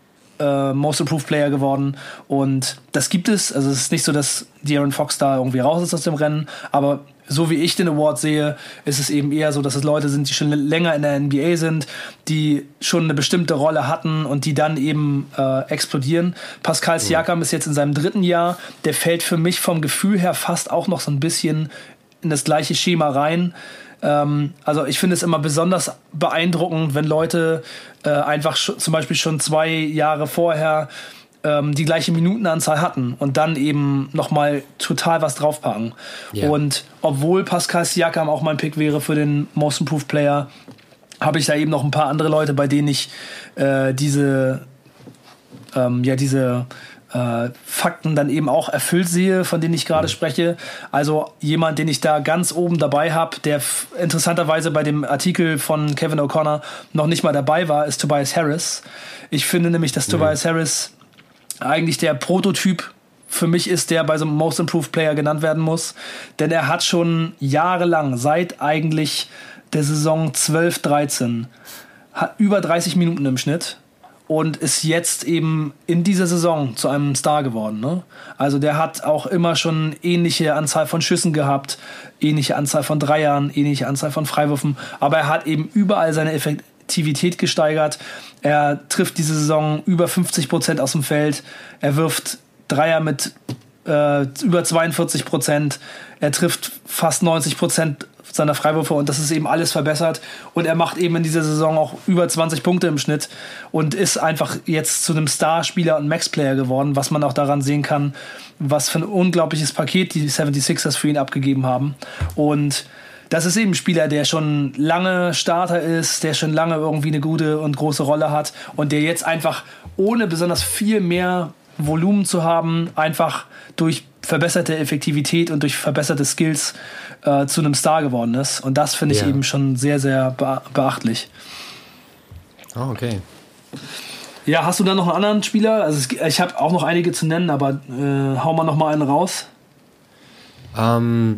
äh, Most Improved Player geworden und das gibt es, also es ist nicht so, dass De'Aaron Fox da irgendwie raus ist aus dem Rennen, aber so wie ich den Award sehe, ist es eben eher so, dass es Leute sind, die schon länger in der N B A sind, die schon eine bestimmte Rolle hatten und die dann eben äh, explodieren. Pascal Siakam ist jetzt in seinem dritten Jahr, der fällt für mich vom Gefühl her fast auch noch so ein bisschen in das gleiche Schema rein. Also ich finde es immer besonders beeindruckend, wenn Leute äh, einfach sch- zum Beispiel schon zwei Jahre vorher ähm, die gleiche Minutenanzahl hatten und dann eben nochmal total was draufpacken. Yeah. Und obwohl Pascal Siakam auch mein Pick wäre für den Most Improved Player, habe ich da eben noch ein paar andere Leute, bei denen ich äh, diese, ähm, ja, diese äh, Fakten dann eben auch erfüllt sehe, von denen ich gerade spreche. Also jemand, den ich da ganz oben dabei habe, der f- interessanterweise bei dem Artikel von Kevin O'Connor noch nicht mal dabei war, ist Tobias Harris. Ich finde nämlich, dass mhm. Tobias Harris eigentlich der Prototyp für mich ist, der bei so einem Most Improved Player genannt werden muss. Denn er hat schon jahrelang, seit eigentlich der Saison zwölf dreizehn, hat über dreißig Minuten im Schnitt und ist jetzt eben in dieser Saison zu einem Star geworden. Ne? Also der hat auch immer schon ähnliche Anzahl von Schüssen gehabt, ähnliche Anzahl von Dreiern, ähnliche Anzahl von Freiwürfen, aber er hat eben überall seine Effektivität gesteigert. Er trifft diese Saison über fünfzig Prozent aus dem Feld. Er wirft Dreier mit äh, über zweiundvierzig Prozent. Er trifft fast neunzig Prozent seiner Freiwürfe und das ist eben alles verbessert. Und er macht eben in dieser Saison auch über zwanzig Punkte im Schnitt und ist einfach jetzt zu einem Starspieler und Max-Player geworden, was man auch daran sehen kann, was für ein unglaubliches Paket die seventy-sixers für ihn abgegeben haben. Und das ist eben ein Spieler, der schon lange Starter ist, der schon lange irgendwie eine gute und große Rolle hat und der jetzt einfach ohne besonders viel mehr Volumen zu haben, einfach durch verbesserte Effektivität und durch verbesserte Skills äh, zu einem Star geworden ist. Und das finde ich ja. eben schon sehr, sehr be- beachtlich. Oh, okay. Ja, hast du da noch einen anderen Spieler? Also es, ich habe auch noch einige zu nennen, aber äh, hau mal noch mal einen raus. Ähm,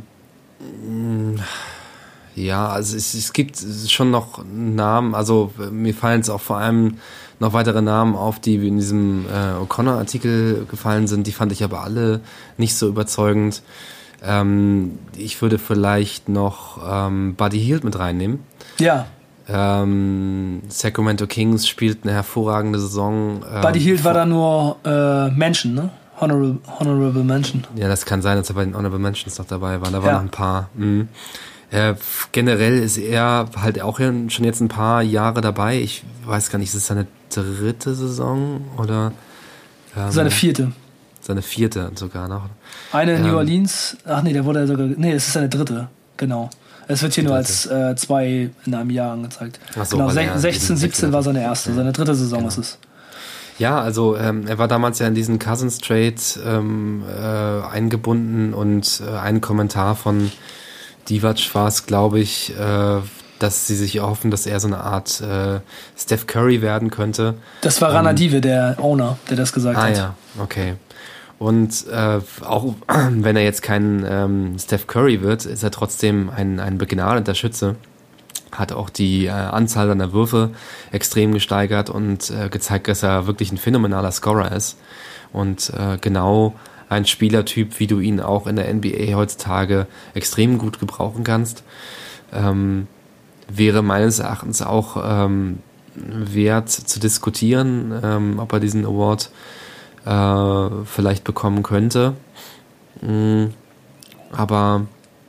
ja, also es, es gibt schon noch Namen, also mir fallen es auch vor allem noch weitere Namen auf, die in diesem äh, O'Connor-Artikel gefallen sind, die fand ich aber alle nicht so überzeugend. Ähm, ich würde vielleicht noch ähm, Buddy Hield mit reinnehmen. Ja. Ähm, Sacramento Kings spielt eine hervorragende Saison. Ähm, Buddy Hield war da nur äh, Mention, ne? Honorable, Honorable Mention. Ja, das kann sein, dass er bei den Honorable Mentions noch dabei war. Da waren Ja. noch ein paar. Mhm. Äh, generell ist er halt auch schon jetzt ein paar Jahre dabei. Ich weiß gar nicht, ist es seine dritte Saison oder ähm, Seine vierte. seine vierte sogar noch. Eine in Ähm, New Orleans. Ach nee, der wurde ja sogar. Nee, es ist seine dritte. Genau. Es wird hier Die nur dritte. als äh, zwei in einem Jahr angezeigt. Ach so, genau, weil se- er sechzehn, diesen siebzehn war seine erste. Seine dritte Saison Genau. ist es. Ja, also ähm, er war damals ja in diesen Cousins Trade ähm, äh, eingebunden und äh, ein Kommentar von Divac war es, glaube ich, äh, dass sie sich erhoffen, dass er so eine Art äh, Steph Curry werden könnte. Das war Rana Dive, der Owner, der das gesagt Ah hat. ja, okay. Und äh, auch wenn er jetzt kein ähm, Steph Curry wird, ist er trotzdem ein, ein begnadeter Schütze. Hat auch die äh, Anzahl seiner Würfe extrem gesteigert und äh, gezeigt, dass er wirklich ein phänomenaler Scorer ist. Und äh, genau ein Spielertyp, wie du ihn auch in der N B A heutzutage extrem gut gebrauchen kannst. Ähm, wäre meines Erachtens auch ähm, wert zu diskutieren, ähm, ob er diesen Award äh, vielleicht bekommen könnte. Mhm. Aber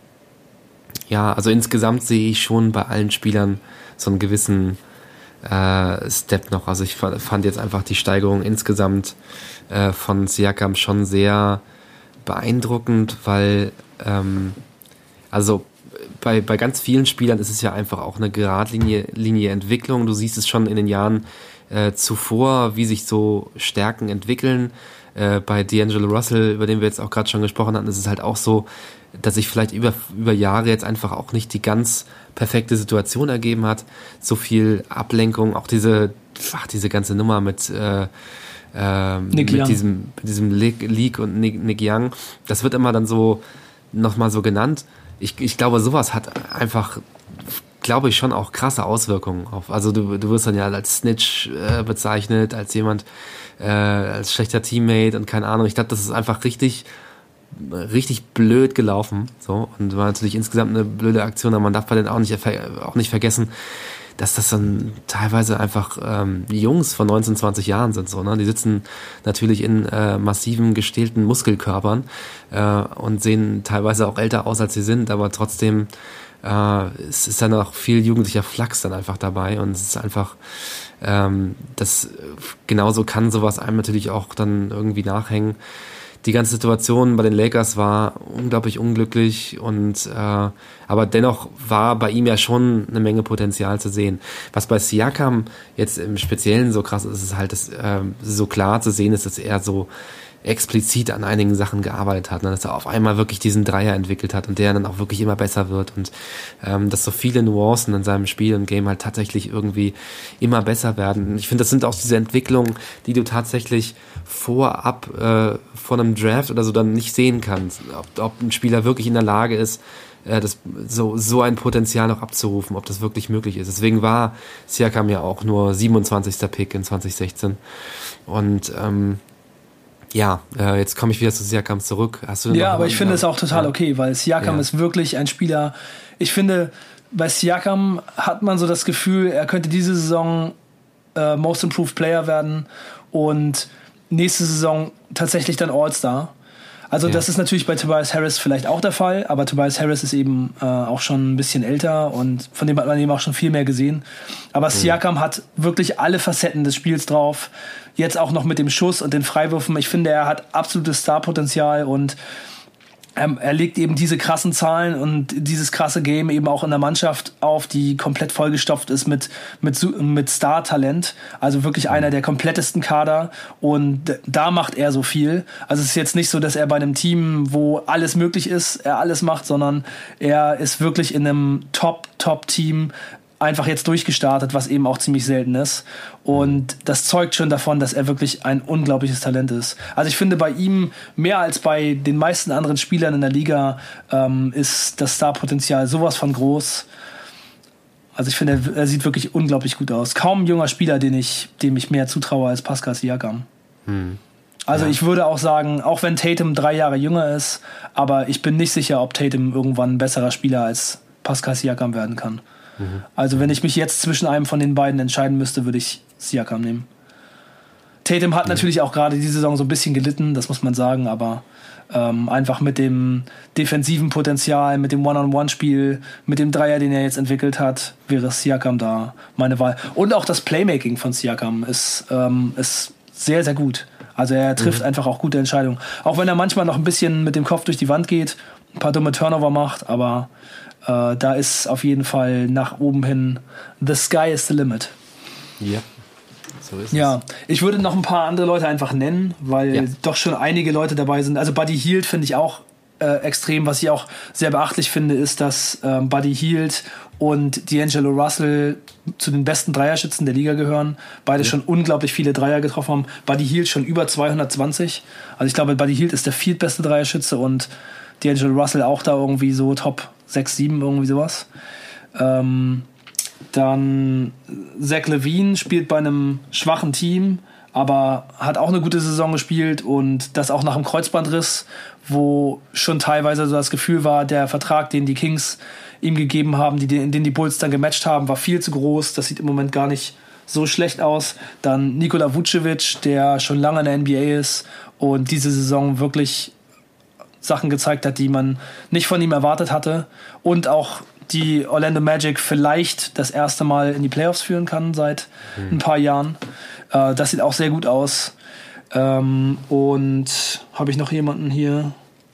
ja, also insgesamt sehe ich schon bei allen Spielern so einen gewissen äh, Step noch. Also ich fand jetzt einfach die Steigerung insgesamt äh, von Siakam schon sehr beeindruckend, weil ähm, also bei, bei ganz vielen Spielern ist es ja einfach auch eine geradlinige Linie Entwicklung. Du siehst es schon in den Jahren äh, zuvor, wie sich so Stärken entwickeln. Äh, bei D'Angelo Russell, über den wir jetzt auch gerade schon gesprochen hatten, ist es halt auch so, dass sich vielleicht über, über Jahre jetzt einfach auch nicht die ganz perfekte Situation ergeben hat. So viel Ablenkung, auch diese, ach, diese ganze Nummer mit, äh, äh, mit Young. diesem, mit diesem League und Nick, Nick Young. Das wird immer dann so nochmal so genannt. Ich, ich glaube, sowas hat einfach, glaube ich, schon auch krasse Auswirkungen auf. Also du, du wirst dann ja als Snitch äh, bezeichnet, als jemand, äh, als schlechter Teammate und keine Ahnung. Ich glaube, das ist einfach richtig richtig blöd gelaufen, so, und war natürlich insgesamt eine blöde Aktion, aber man darf bei denen auch nicht, auch nicht vergessen, dass das dann teilweise einfach ähm, Jungs von neunzehn, zwanzig Jahren sind, so, ne, die sitzen natürlich in äh, massiven, gestählten Muskelkörpern äh, und sehen teilweise auch älter aus, als sie sind, aber trotzdem äh, es ist dann auch viel jugendlicher Flachs dann einfach dabei und es ist einfach ähm, das, genauso kann sowas einem natürlich auch dann irgendwie nachhängen. die ganze Situation bei den Lakers war unglaublich unglücklich und äh, aber dennoch war bei ihm ja schon eine Menge Potenzial zu sehen. Was bei Siakam jetzt im Speziellen so krass ist, ist halt, dass äh, so klar zu sehen ist, dass er so explizit an einigen Sachen gearbeitet hat, ne? Dass er auf einmal wirklich diesen Dreier entwickelt hat und der dann auch wirklich immer besser wird und ähm, dass so viele Nuancen in seinem Spiel und Game halt tatsächlich irgendwie immer besser werden. Ich finde, das sind auch diese Entwicklungen, die du tatsächlich vorab äh, vor einem Draft oder so dann nicht sehen kannst, ob, ob ein Spieler wirklich in der Lage ist, äh, das, so, so ein Potenzial noch abzurufen, ob das wirklich möglich ist. Deswegen war Siakam ja auch nur siebenundzwanzigster Pick in zwanzig sechzehn und ähm, ja, äh, jetzt komme ich wieder zu Siakam zurück. Hast du ja, aber ich finde es auch total ja. okay, weil Siakam ja. ist wirklich ein Spieler. Ich finde, bei Siakam hat man so das Gefühl, er könnte diese Saison äh, Most Improved Player werden und nächste Saison tatsächlich dann All-Star. Also ja. das ist natürlich bei Tobias Harris vielleicht auch der Fall, aber Tobias Harris ist eben äh, auch schon ein bisschen älter und von dem hat man eben auch schon viel mehr gesehen. Aber mhm. Siakam hat wirklich alle Facetten des Spiels drauf. Jetzt auch noch mit dem Schuss und den Freiwürfen. Ich finde, er hat absolutes Starpotenzial und ähm, er legt eben diese krassen Zahlen und dieses krasse Game eben auch in der Mannschaft auf, die komplett vollgestopft ist mit, mit, mit Star-Talent. Also wirklich einer der komplettesten Kader und da macht er so viel. Also es ist jetzt nicht so, dass er bei einem Team, wo alles möglich ist, er alles macht, sondern er ist wirklich in einem Top-Top-Team einfach jetzt durchgestartet, was eben auch ziemlich selten ist. Und das zeugt schon davon, dass er wirklich ein unglaubliches Talent ist. Also ich finde, bei ihm, mehr als bei den meisten anderen Spielern in der Liga, ähm, ist das Starpotenzial sowas von groß. Also ich finde, er, er sieht wirklich unglaublich gut aus. Kaum ein junger Spieler, den ich, dem ich mehr zutraue als Pascal Siakam. Hm. Also ja. ich würde auch sagen, auch wenn Tatum drei Jahre jünger ist, aber ich bin nicht sicher, ob Tatum irgendwann ein besserer Spieler als Pascal Siakam werden kann. Also wenn ich mich jetzt zwischen einem von den beiden entscheiden müsste, würde ich Siakam nehmen. Tatum hat natürlich auch gerade diese Saison so ein bisschen gelitten, das muss man sagen, aber ähm, einfach mit dem defensiven Potenzial, mit dem One-on-One-Spiel, mit dem Dreier, den er jetzt entwickelt hat, wäre Siakam da meine Wahl. Und auch das Playmaking von Siakam ist, ähm, ist sehr, sehr gut. Also er trifft mhm. einfach auch gute Entscheidungen. Auch wenn er manchmal noch ein bisschen mit dem Kopf durch die Wand geht, ein paar dumme Turnover macht, aber Uh, da ist auf jeden Fall nach oben hin the sky is the limit. Ja, so ist ja, es. Ich würde noch ein paar andere Leute einfach nennen, weil ja. doch schon einige Leute dabei sind. Also Buddy Hield finde ich auch äh, extrem. Was ich auch sehr beachtlich finde, ist, dass äh, Buddy Hield und D'Angelo Russell zu den besten Dreierschützen der Liga gehören. Beide ja. schon unglaublich viele Dreier getroffen haben. Buddy Hield schon über zweihundertzwanzig. Also ich glaube, Buddy Hield ist der viertbeste Dreierschütze und D'Angelo Russell auch da irgendwie so Top sechs, sieben, irgendwie sowas. Ähm, dann Zach LaVine spielt bei einem schwachen Team, aber hat auch eine gute Saison gespielt und das auch nach einem Kreuzbandriss, wo schon teilweise so das Gefühl war, der Vertrag, den die Kings ihm gegeben haben, die, den die Bulls dann gematcht haben, war viel zu groß. Das sieht im Moment gar nicht so schlecht aus. Dann Nikola Vucevic, der schon lange in der N B A ist und diese Saison wirklich Sachen gezeigt hat, die man nicht von ihm erwartet hatte und auch die Orlando Magic vielleicht das erste Mal in die Playoffs führen kann seit mhm. ein paar Jahren. Äh, das sieht auch sehr gut aus. Ähm, und habe ich noch jemanden hier?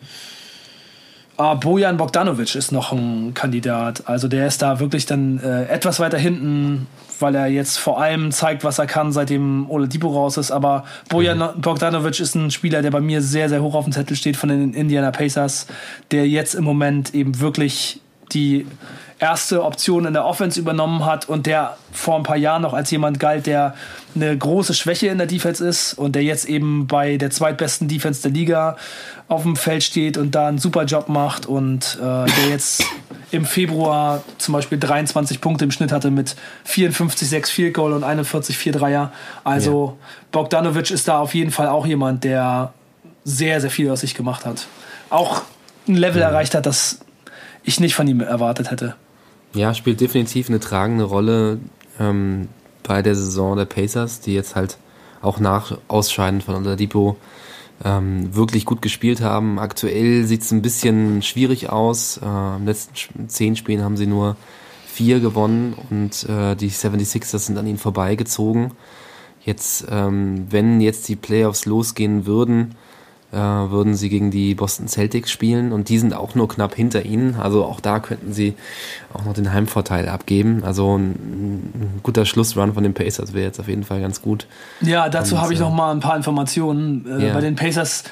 Ah, Bojan Bogdanovic ist noch ein Kandidat. Also der ist da wirklich dann äh, etwas weiter hinten, weil er jetzt vor allem zeigt, was er kann, seitdem Oladipo raus ist. Aber Bojan mhm. Bogdanovic ist ein Spieler, der bei mir sehr, sehr hoch auf dem Zettel steht von den Indiana Pacers, der jetzt im Moment eben wirklich die erste Option in der Offense übernommen hat und der vor ein paar Jahren noch als jemand galt, der eine große Schwäche in der Defense ist und der jetzt eben bei der zweitbesten Defense der Liga auf dem Feld steht und da einen super Job macht und äh, der jetzt im Februar zum Beispiel dreiundzwanzig Punkte im Schnitt hatte mit vierundfünfzig sechs Field Goal und einundvierzig vier Dreier. Also ja. Bogdanovic ist da auf jeden Fall auch jemand, der sehr, sehr viel aus sich gemacht hat. Auch ein Level ja. erreicht hat, das ich nicht von ihm erwartet hätte. Ja, spielt definitiv eine tragende Rolle ähm, bei der Saison der Pacers, die jetzt halt auch nach Ausscheiden von Oladipo ähm, wirklich gut gespielt haben. Aktuell sieht es ein bisschen schwierig aus. Äh, Im letzten zehn Spielen haben sie nur vier gewonnen und äh, die seventy-sixers sind an ihnen vorbeigezogen. Jetzt, ähm, wenn jetzt die Playoffs losgehen würden, äh, würden sie gegen die Boston Celtics spielen und die sind auch nur knapp hinter ihnen. Also auch da könnten sie auch noch den Heimvorteil abgeben. Also ein, ein guter Schlussrun von den Pacers wäre jetzt auf jeden Fall ganz gut. Ja, dazu habe ich noch mal ein paar Informationen. Äh, ja. Bei den Pacers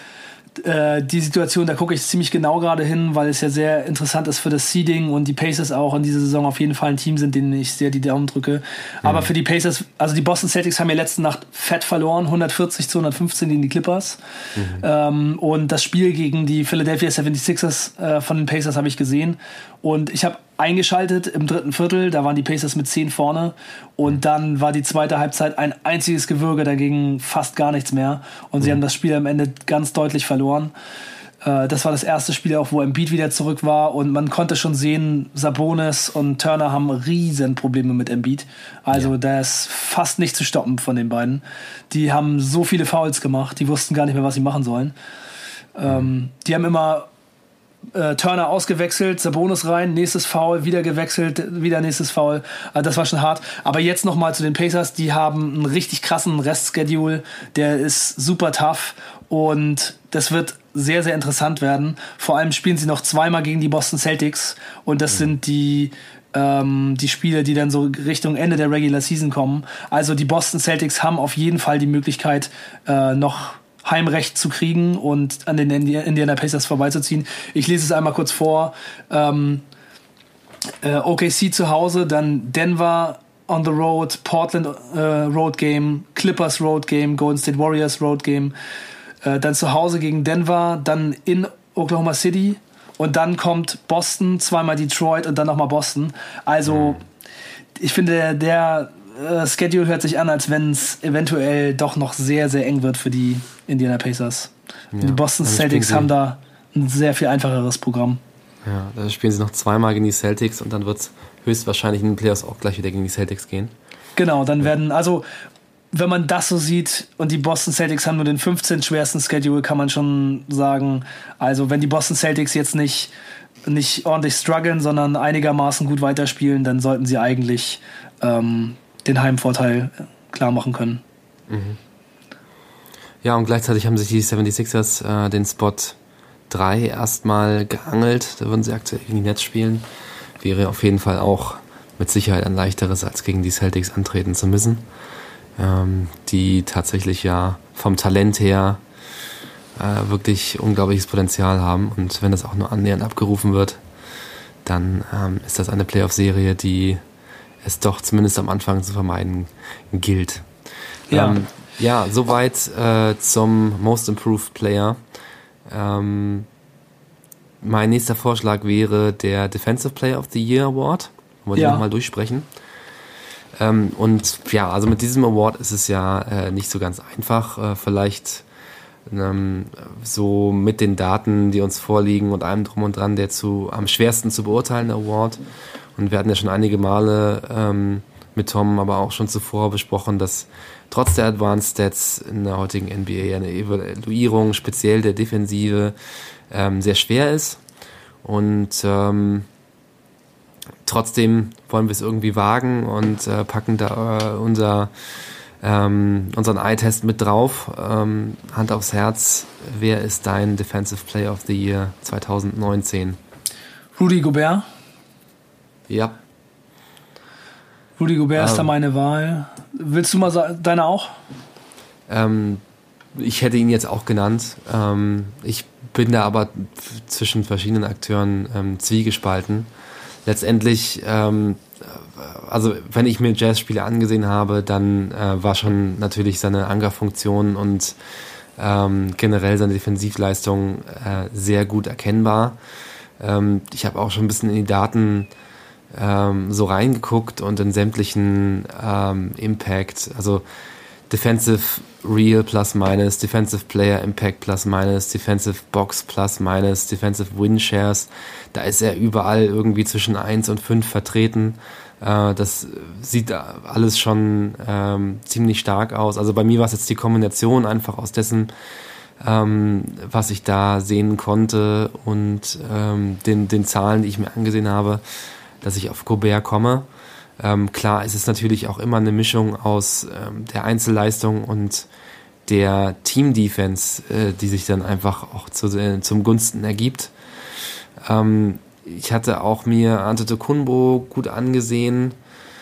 die Situation, da gucke ich ziemlich genau gerade hin, weil es ja sehr interessant ist für das Seeding und die Pacers auch in dieser Saison auf jeden Fall ein Team sind, denen ich sehr die Daumen drücke. Aber mhm. für die Pacers, also die Boston Celtics haben ja letzte Nacht fett verloren, hundertvierzig zu hundertfünfzehn gegen die Clippers. Mhm. Ähm, und das Spiel gegen die Philadelphia seventy-sixers äh, von den Pacers habe ich gesehen. Und ich habe eingeschaltet im dritten Viertel, da waren die Pacers mit zehn vorne und dann war die zweite Halbzeit ein einziges Gewürge, dagegen fast gar nichts mehr und mhm. sie haben das Spiel am Ende ganz deutlich verloren. Äh, das war das erste Spiel auch, wo Embiid wieder zurück war und man konnte schon sehen, Sabonis und Turner haben riesen Probleme mit Embiid. Also ja. da ist fast nicht zu stoppen von den beiden. Die haben so viele Fouls gemacht, die wussten gar nicht mehr, was sie machen sollen. Mhm. Ähm, die haben immer Äh, Turner ausgewechselt, Sabonis rein, nächstes Foul, wieder gewechselt, wieder nächstes Foul. Also das war schon hart. Aber jetzt nochmal zu den Pacers, die haben einen richtig krassen Restschedule, der ist super tough und das wird sehr, sehr interessant werden. Vor allem spielen sie noch zweimal gegen die Boston Celtics und das mhm. sind die ähm, die Spiele, die dann so Richtung Ende der Regular Season kommen. Also die Boston Celtics haben auf jeden Fall die Möglichkeit, äh, noch Heimrecht zu kriegen und an den Indiana Pacers vorbeizuziehen. Ich lese es einmal kurz vor. Ähm, äh, O K C zu Hause, dann Denver on the road, Portland äh, Road Game, Clippers Road Game, Golden State Warriors Road Game, äh, dann zu Hause gegen Denver, dann in Oklahoma City und dann kommt Boston, zweimal Detroit und dann nochmal Boston. Also ich finde, der, der Uh, Schedule hört sich an, als wenn es eventuell doch noch sehr, sehr eng wird für die Indiana Pacers. Ja, die Boston Celtics haben da ein sehr viel einfacheres Programm. Ja, da spielen sie noch zweimal gegen die Celtics und dann wird es höchstwahrscheinlich in den Playoffs auch gleich wieder gegen die Celtics gehen. Genau, dann werden, also wenn man das so sieht und die Boston Celtics haben nur den fünfzehnten schwersten Schedule, kann man schon sagen, also wenn die Boston Celtics jetzt nicht, nicht ordentlich strugglen, sondern einigermaßen gut weiterspielen, dann sollten sie eigentlich ähm, den Heimvorteil klar machen können. Mhm. Ja, und gleichzeitig haben sich die seventy-sixers äh, den Spot drei erstmal geangelt. Da würden sie aktuell gegen die Nets spielen. Wäre auf jeden Fall auch mit Sicherheit ein leichteres, als gegen die Celtics antreten zu müssen. Ähm, die tatsächlich ja vom Talent her äh, wirklich unglaubliches Potenzial haben. Und wenn das auch nur annähernd abgerufen wird, dann ähm, ist das eine Playoff-Serie, die es doch zumindest am Anfang zu vermeiden gilt. Ja, ähm, ja soweit äh, zum Most Improved Player. Ähm, mein nächster Vorschlag wäre der Defensive Player of the Year Award. Wollte ich ja. nochmal durchsprechen. Ähm, und ja, also mit diesem Award ist es ja äh, nicht so ganz einfach. Äh, vielleicht ähm, so mit den Daten, die uns vorliegen und allem drum und dran, der zu am schwersten zu beurteilende Award. Und wir hatten ja schon einige Male ähm, mit Tom, aber auch schon zuvor besprochen, dass trotz der Advanced Stats in der heutigen N B A eine Evaluierung speziell der Defensive ähm, sehr schwer ist. Und ähm, trotzdem wollen wir es irgendwie wagen und äh, packen da äh, unser, ähm, unseren Eye-Test mit drauf. Ähm, Hand aufs Herz, wer ist dein Defensive Player of the Year zwanzig neunzehn? Rudy Gobert. Ja. Rudy Gobert ähm, ist da meine Wahl. Willst du mal sagen, deine auch? Ähm, ich hätte ihn jetzt auch genannt. Ähm, ich bin da aber zwischen verschiedenen Akteuren ähm, zwiegespalten. Letztendlich, ähm, also wenn ich mir Jazz-Spiele angesehen habe, dann äh, war schon natürlich seine Ankerfunktion und ähm, generell seine Defensivleistung äh, sehr gut erkennbar. Ähm, ich habe auch schon ein bisschen in die Daten ähm, so reingeguckt und in sämtlichen ähm, Impact, also Defensive Real plus minus, Defensive Player Impact plus minus, Defensive Box plus minus, Defensive Win Shares. Da ist er überall irgendwie zwischen eins und fünf vertreten. Äh, das sieht alles schon ähm, ziemlich stark aus. Also bei mir war es jetzt die Kombination einfach aus dessen, ähm, was ich da sehen konnte und ähm, den, den Zahlen, die ich mir angesehen habe, dass ich auf Gobert komme. Ähm, klar, es ist natürlich auch immer eine Mischung aus ähm, der Einzelleistung und der Team-Defense, äh, die sich dann einfach auch zu, äh, zum Gunsten ergibt. Ähm, ich hatte auch mir Antetokounmpo gut angesehen,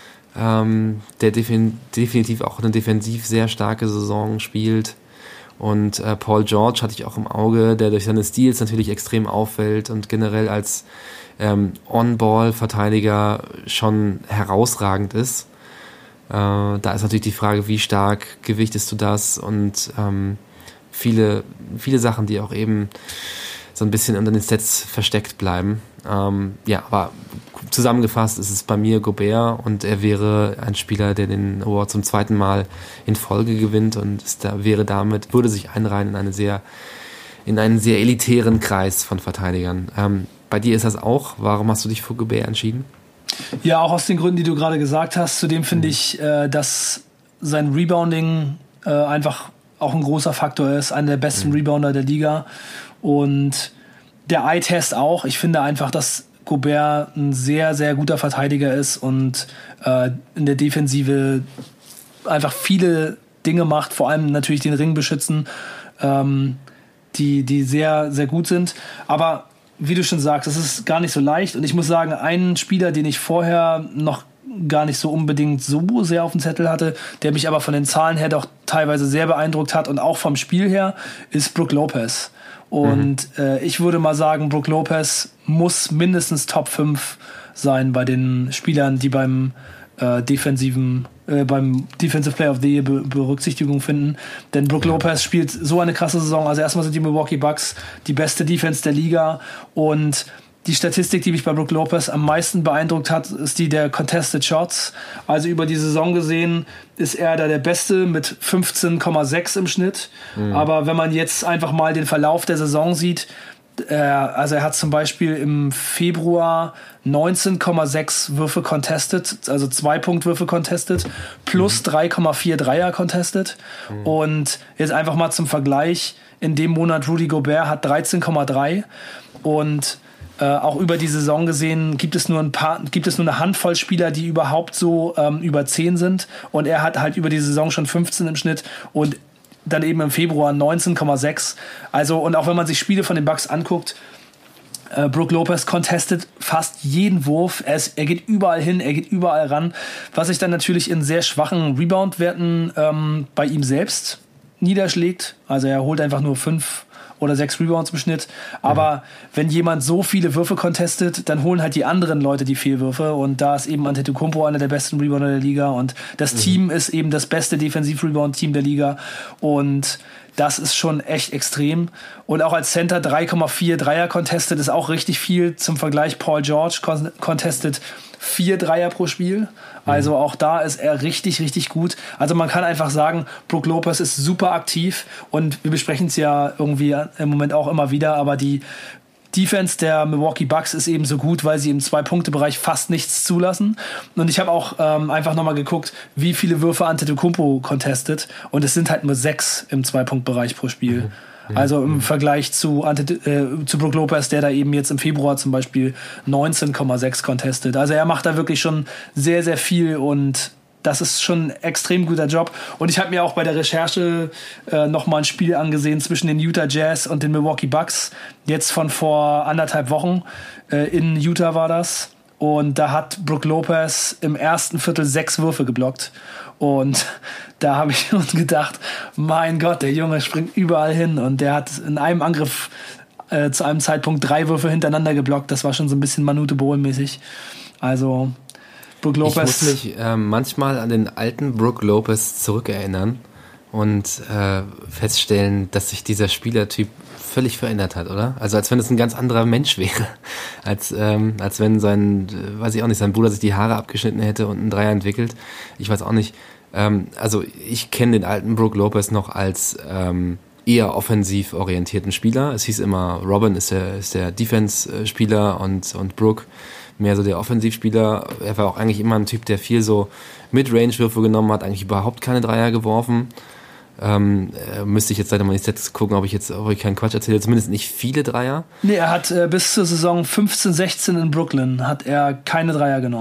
ähm, der defin- definitiv auch eine defensiv sehr starke Saison spielt. Und äh, Paul George hatte ich auch im Auge, der durch seine Steals natürlich extrem auffällt und generell als ähm, On-Ball-Verteidiger schon herausragend ist. Äh, da ist natürlich die Frage, wie stark gewichtest du das, und ähm, viele, viele Sachen, die auch eben so ein bisschen unter den Stats versteckt bleiben. Ähm, ja, aber zusammengefasst ist es bei mir Gobert, und er wäre ein Spieler, der den Award zum zweiten Mal in Folge gewinnt, und ist da, wäre damit, würde sich einreihen in eine sehr, in einen sehr elitären Kreis von Verteidigern. Ähm, bei dir ist das auch. Warum hast du dich für Gobert entschieden? Ja, auch aus den Gründen, die du gerade gesagt hast. Zudem finde ich, äh, dass sein Rebounding äh, einfach auch ein großer Faktor ist. Einer der besten mhm. Rebounder der Liga. Und der Eye-Test auch. Ich finde einfach, dass Gobert ein sehr, sehr guter Verteidiger ist und äh, in der Defensive einfach viele Dinge macht, vor allem natürlich den Ring beschützen, ähm, die, die sehr, sehr gut sind. Aber wie du schon sagst, es ist gar nicht so leicht. Und ich muss sagen, einen Spieler, den ich vorher noch gar nicht so unbedingt so sehr auf dem Zettel hatte, der mich aber von den Zahlen her doch teilweise sehr beeindruckt hat und auch vom Spiel her, ist Brook Lopez. Und mhm. äh, ich würde mal sagen, Brook Lopez muss mindestens Top fünf sein bei den Spielern, die beim äh, defensiven, äh, beim Defensive Player of the Year Be- Berücksichtigung finden. Denn Brook ja. Lopez spielt so eine krasse Saison. Also erstmal sind die Milwaukee Bucks die beste Defense der Liga, und die Statistik, die mich bei Brook Lopez am meisten beeindruckt hat, ist die der Contested Shots. Also über die Saison gesehen ist er da der Beste mit fünfzehn Komma sechs im Schnitt. Mhm. Aber wenn man jetzt einfach mal den Verlauf der Saison sieht, äh, also er hat zum Beispiel im Februar neunzehn Komma sechs Würfe contested, also Zwei-Punkt-Würfe contested, plus mhm. drei Komma vier Dreier contested. Mhm. Und jetzt einfach mal zum Vergleich, in dem Monat Rudy Gobert hat dreizehn Komma drei, und Äh, auch über die Saison gesehen gibt es nur ein paar, gibt es nur eine Handvoll Spieler, die überhaupt so ähm, über zehn sind, und er hat halt über die Saison schon fünfzehn im Schnitt und dann eben im Februar neunzehn Komma sechs. Also, und auch wenn man sich Spiele von den Bucks anguckt, äh, Brook Lopez contestet fast jeden Wurf, er, ist, er geht überall hin, er geht überall ran, was sich dann natürlich in sehr schwachen Rebound-Werten ähm, bei ihm selbst niederschlägt. Also er holt einfach nur fünf oder sechs Rebounds im Schnitt. Aber mhm. wenn jemand so viele Würfe contestet, dann holen halt die anderen Leute die Fehlwürfe. Und da ist eben Antetokounmpo einer der besten Rebounder der Liga. Und das mhm. Team ist eben das beste Defensiv-Rebound-Team der Liga. Und das ist schon echt extrem. Und auch als Center drei Komma vier Dreier contestet ist auch richtig viel. Zum Vergleich, Paul George contestet vier Dreier pro Spiel. Also auch da ist er richtig, richtig gut. Also man kann einfach sagen, Brook Lopez ist super aktiv, und wir besprechen es ja irgendwie im Moment auch immer wieder, aber die Defense der Milwaukee Bucks ist eben so gut, weil sie im Zwei-Punkte-Bereich fast nichts zulassen. Und ich habe auch ähm, einfach nochmal geguckt, wie viele Würfe Antetokounmpo contestet, und es sind halt nur sechs im Zwei-Punkt-Bereich pro Spiel. Mhm. Also im Vergleich zu, äh, zu Brook Lopez, der da eben jetzt im Februar zum Beispiel neunzehn Komma sechs contestet. Also er macht da wirklich schon sehr, sehr viel, und das ist schon ein extrem guter Job. Und ich habe mir auch bei der Recherche äh, nochmal ein Spiel angesehen zwischen den Utah Jazz und den Milwaukee Bucks. Jetzt von vor anderthalb Wochen. Äh, in Utah war das. Und da hat Brook Lopez im ersten Viertel sechs Würfe geblockt. Und da habe ich uns gedacht, mein Gott, der Junge springt überall hin. Und der hat in einem Angriff äh, zu einem Zeitpunkt drei Würfe hintereinander geblockt. Das war schon so ein bisschen Manute Bol-mäßig. Also Brook Lopez. Ich muss mich äh, manchmal an den alten Brook Lopez zurückerinnern und äh, feststellen, dass sich dieser Spielertyp völlig verändert hat, oder? Also als wenn es ein ganz anderer Mensch wäre. Als, ähm, als wenn sein, äh, weiß ich auch nicht, sein Bruder sich die Haare abgeschnitten hätte und einen Dreier entwickelt. Ich weiß auch nicht. Ähm, also ich kenne den alten Brook Lopez noch als ähm, eher offensiv orientierten Spieler. Es hieß immer, Robin ist der, ist der Defense-Spieler und, und Brook mehr so der Offensivspieler. Er war auch eigentlich immer ein Typ, der viel so Mid-Range-Würfe genommen hat, eigentlich überhaupt keine Dreier geworfen. Ähm, äh, müsste ich jetzt leider mal die Stats gucken, ob ich jetzt ob ich keinen Quatsch erzähle. Zumindest nicht viele Dreier. Nee, er hat äh, bis zur Saison fünfzehn sechzehn in Brooklyn hat er keine Dreier genommen.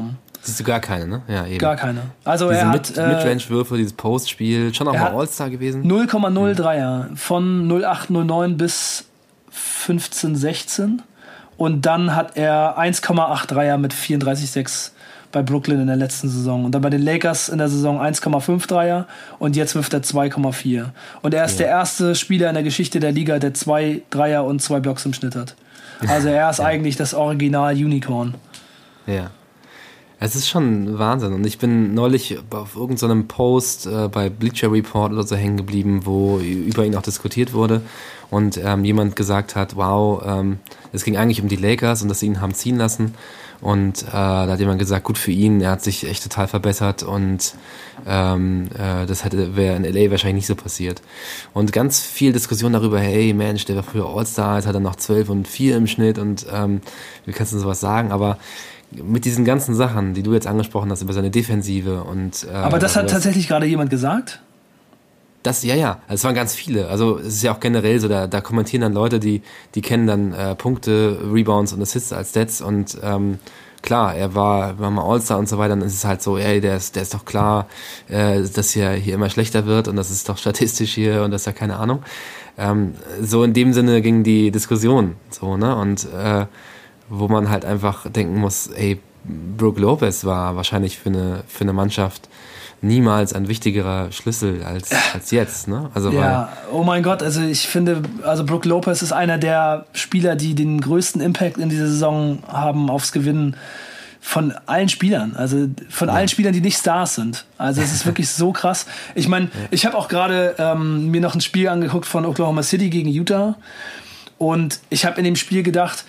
Siehst du gar keine, ne? Ja, eben. Gar keine. Also Diese er Mid- hat äh, Midrange-Würfe, dieses Postspiel, schon auch mal All-Star gewesen. null Komma null Dreier von null acht null neun bis fünfzehn sechzehn und dann hat er eins Komma acht Dreier mit vierunddreißig Komma sechs bei Brooklyn in der letzten Saison und dann bei den Lakers in der Saison eins Komma fünf Dreier und jetzt wirft er zwei Komma vier und er ist ja. der erste Spieler in der Geschichte der Liga, der zwei Dreier und zwei Blocks im Schnitt hat. Also er ist ja. eigentlich das Original Unicorn. Ja. Es ist schon Wahnsinn und ich bin neulich auf irgendeinem Post äh, bei Bleacher Report oder so hängen geblieben, wo über ihn auch diskutiert wurde und ähm, jemand gesagt hat, wow, ähm, es ging eigentlich um die Lakers und dass sie ihn haben ziehen lassen und äh, da hat jemand gesagt, gut für ihn, er hat sich echt total verbessert und ähm, äh, das hätte wäre in L A wahrscheinlich nicht so passiert. Und ganz viel Diskussion darüber, hey Mensch, der war früher All-Star, jetzt hat er noch zwölf und vier im Schnitt und ähm, wie kannst du sowas sagen, aber mit diesen ganzen Sachen, die du jetzt angesprochen hast, über seine Defensive und... Äh, aber das hat das, tatsächlich gerade jemand gesagt? Das, ja, ja, es waren ganz viele. Also es ist ja auch generell so, da, da kommentieren dann Leute, die die kennen dann äh, Punkte, Rebounds und Assists als Stats und ähm, klar, er war, war mal All-Star und so weiter, dann ist es halt so, ey, der ist, der ist doch klar, äh, dass hier, hier immer schlechter wird und das ist doch statistisch hier und das ist ja keine Ahnung. Ähm, so in dem Sinne ging die Diskussion so, ne, und äh, wo man halt einfach denken muss, ey, Brook Lopez war wahrscheinlich für eine für eine Mannschaft niemals ein wichtigerer Schlüssel als als jetzt, ne? Also ja, oh mein Gott, also ich finde, also Brook Lopez ist einer der Spieler, die den größten Impact in dieser Saison haben aufs Gewinnen von allen Spielern, also von ja. allen Spielern, die nicht Stars sind. Also es ist wirklich so krass. Ich meine, ja. ich habe auch gerade ähm, mir noch ein Spiel angeguckt von Oklahoma City gegen Utah und ich habe in dem Spiel gedacht,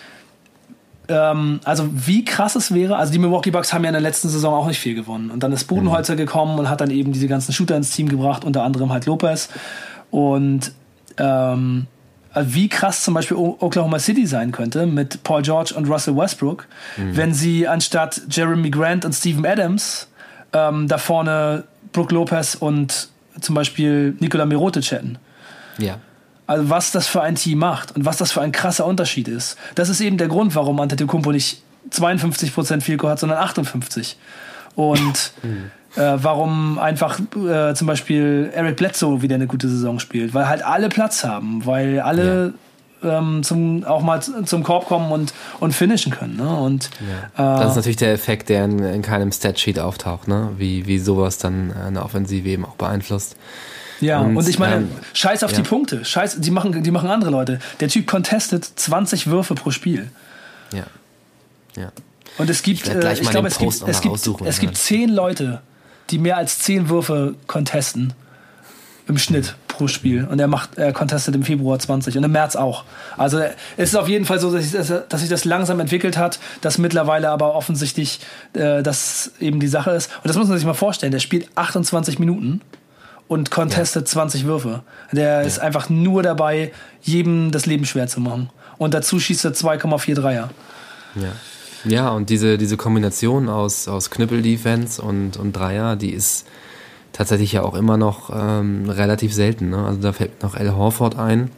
also wie krass es wäre, also die Milwaukee Bucks haben ja in der letzten Saison auch nicht viel gewonnen und dann ist Budenholzer mhm. gekommen und hat dann eben diese ganzen Shooter ins Team gebracht, unter anderem halt Lopez und ähm, wie krass zum Beispiel Oklahoma City sein könnte mit Paul George und Russell Westbrook, mhm. wenn sie anstatt Jeremy Grant und Steven Adams ähm, da vorne Brook Lopez und zum Beispiel Nikola Mirotic hätten. Ja. Also was das für ein Team macht und was das für ein krasser Unterschied ist. Das ist eben der Grund, warum Antetokounmpo nicht zweiundfünfzig Prozent Field Goal hat, sondern achtundfünfzig. Und äh, warum einfach äh, zum Beispiel Eric Bledsoe wieder eine gute Saison spielt. Weil halt alle Platz haben, weil alle ja. ähm, zum, auch mal zum Korb kommen und, und finishen können. Ne? Und, ja. äh, das ist natürlich der Effekt, der in, in keinem Statsheet auftaucht, ne? wie, wie sowas dann eine Offensive eben auch beeinflusst. Ja, und, und ich meine, ähm, scheiß auf ja. die Punkte. Scheiß, die machen, die machen andere Leute. Der Typ contestet zwanzig Würfe pro Spiel. Ja. Ja. Und es gibt, ich, äh, ich glaube, es gibt, es gibt, es gibt zehn Leute, die mehr als zehn Würfe contesten im Schnitt pro Spiel. Und er macht, er contestet im Februar zwanzig und im März auch. Also es ist auf jeden Fall so, dass sich das, dass sich das langsam entwickelt hat, dass mittlerweile aber offensichtlich äh, das eben die Sache ist. Und das muss man sich mal vorstellen. Der spielt achtundzwanzig Minuten und contestet ja. zwanzig Würfe. Der ja. ist einfach nur dabei, jedem das Leben schwer zu machen. Und dazu schießt er zwei Komma vier Dreier. Ja, ja, und diese, diese Kombination aus, aus Knüppel-Defense und, und Dreier, die ist tatsächlich ja auch immer noch ähm, relativ selten. Ne? Also da fällt noch Al Horford ein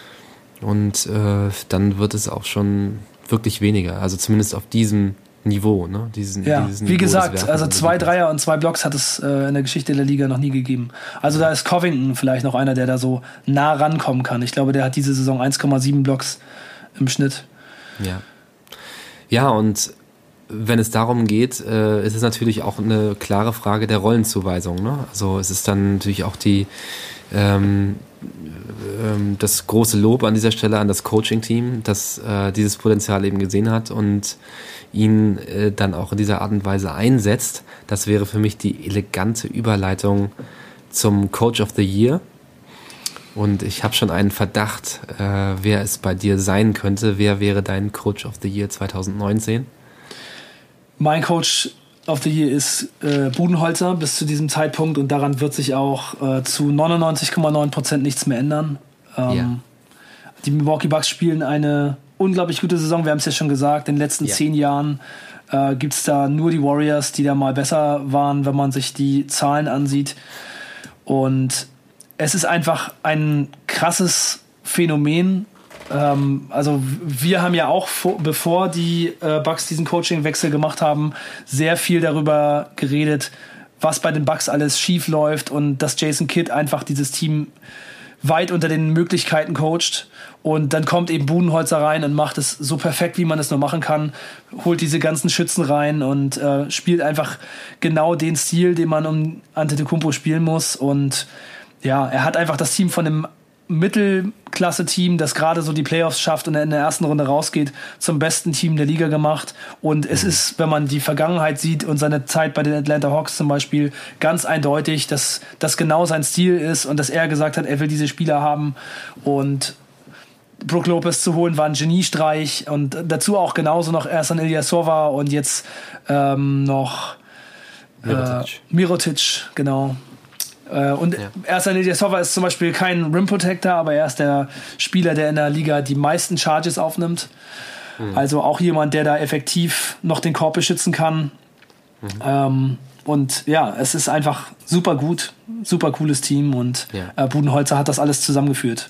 und äh, dann wird es auch schon wirklich weniger. Also zumindest auf diesem Niveau, ne? Diesen, ja, diesen wie Niveau gesagt, also zwei Dreier und zwei Blocks hat es äh, in der Geschichte der Liga noch nie gegeben. Also da ist Covington vielleicht noch einer, der da so nah rankommen kann. Ich glaube, der hat diese Saison eins Komma sieben Blocks im Schnitt. Ja. Ja, und wenn es darum geht, äh, ist es natürlich auch eine klare Frage der Rollenzuweisung. Ne? Also es ist dann natürlich auch die ähm, ähm, das große Lob an dieser Stelle an das Coaching-Team, das äh, dieses Potenzial eben gesehen hat und ihn äh, dann auch in dieser Art und Weise einsetzt. Das wäre für mich die elegante Überleitung zum Coach of the Year. Und ich habe schon einen Verdacht, äh, wer es bei dir sein könnte. Wer wäre dein Coach of the Year zwanzig neunzehn? Mein Coach of the Year ist äh, Budenholzer bis zu diesem Zeitpunkt und daran wird sich auch äh, zu neunundneunzig Komma neun Prozent nichts mehr ändern. Ähm, ja. Die Milwaukee Bucks spielen eine unglaublich gute Saison. Wir haben es ja schon gesagt, in den letzten ja. zehn Jahren äh, gibt es da nur die Warriors, die da mal besser waren, wenn man sich die Zahlen ansieht. Und es ist einfach ein krasses Phänomen, ähm, also wir haben ja auch, vor, bevor die äh, Bucks diesen Coaching-Wechsel gemacht haben, sehr viel darüber geredet, was bei den Bucks alles schief läuft und dass Jason Kidd einfach dieses Team weit unter den Möglichkeiten coacht. Und dann kommt eben Budenholzer rein und macht es so perfekt, wie man es nur machen kann, holt diese ganzen Schützen rein und äh, spielt einfach genau den Stil, den man um Antetokounmpo spielen muss. Und ja, er hat einfach das Team von einem Mittelklasse-Team, das gerade so die Playoffs schafft und in der ersten Runde rausgeht, zum besten Team der Liga gemacht. Und es ist, wenn man die Vergangenheit sieht und seine Zeit bei den Atlanta Hawks zum Beispiel, ganz eindeutig, dass das genau sein Stil ist und dass er gesagt hat, er will diese Spieler haben. Und Brook Lopez zu holen war ein Geniestreich und dazu auch genauso noch erst an Ilyasova und jetzt ähm, noch äh, Mirotic. Mirotic, genau. Äh, und ja. Ersan Ilyasova ist zum Beispiel kein Rim Protector, aber er ist der Spieler, der in der Liga die meisten Charges aufnimmt. Mhm. Also auch jemand, der da effektiv noch den Korb beschützen kann. Mhm. Ähm, und ja, es ist einfach super gut, super cooles Team und ja. äh, Budenholzer hat das alles zusammengeführt.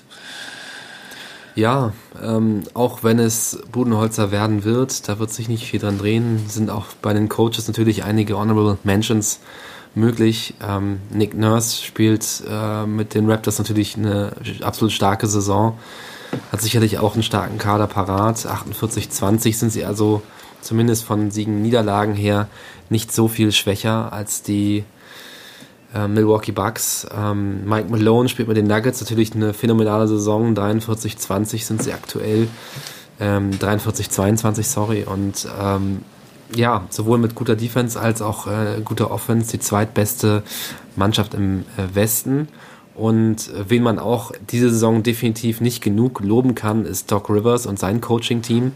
Ja, ähm, auch wenn es Budenholzer werden wird, da wird sich nicht viel dran drehen, sind auch bei den Coaches natürlich einige Honorable Mentions möglich. Ähm, Nick Nurse spielt äh, mit den Raptors natürlich eine absolut starke Saison, hat sicherlich auch einen starken Kader parat. achtundvierzig zwanzig sind sie also zumindest von Siegen, Niederlagen her nicht so viel schwächer als die äh, Milwaukee Bucks. Ähm, Mike Malone spielt mit den Nuggets natürlich eine phänomenale Saison. dreiundvierzig zwanzig sind sie aktuell. Ähm, dreiundvierzig zweiundzwanzig, sorry. Und ähm, ja, sowohl mit guter Defense als auch äh, guter Offense die zweitbeste Mannschaft im äh, Westen. Und äh, wen man auch diese Saison definitiv nicht genug loben kann, ist Doc Rivers und sein Coaching-Team.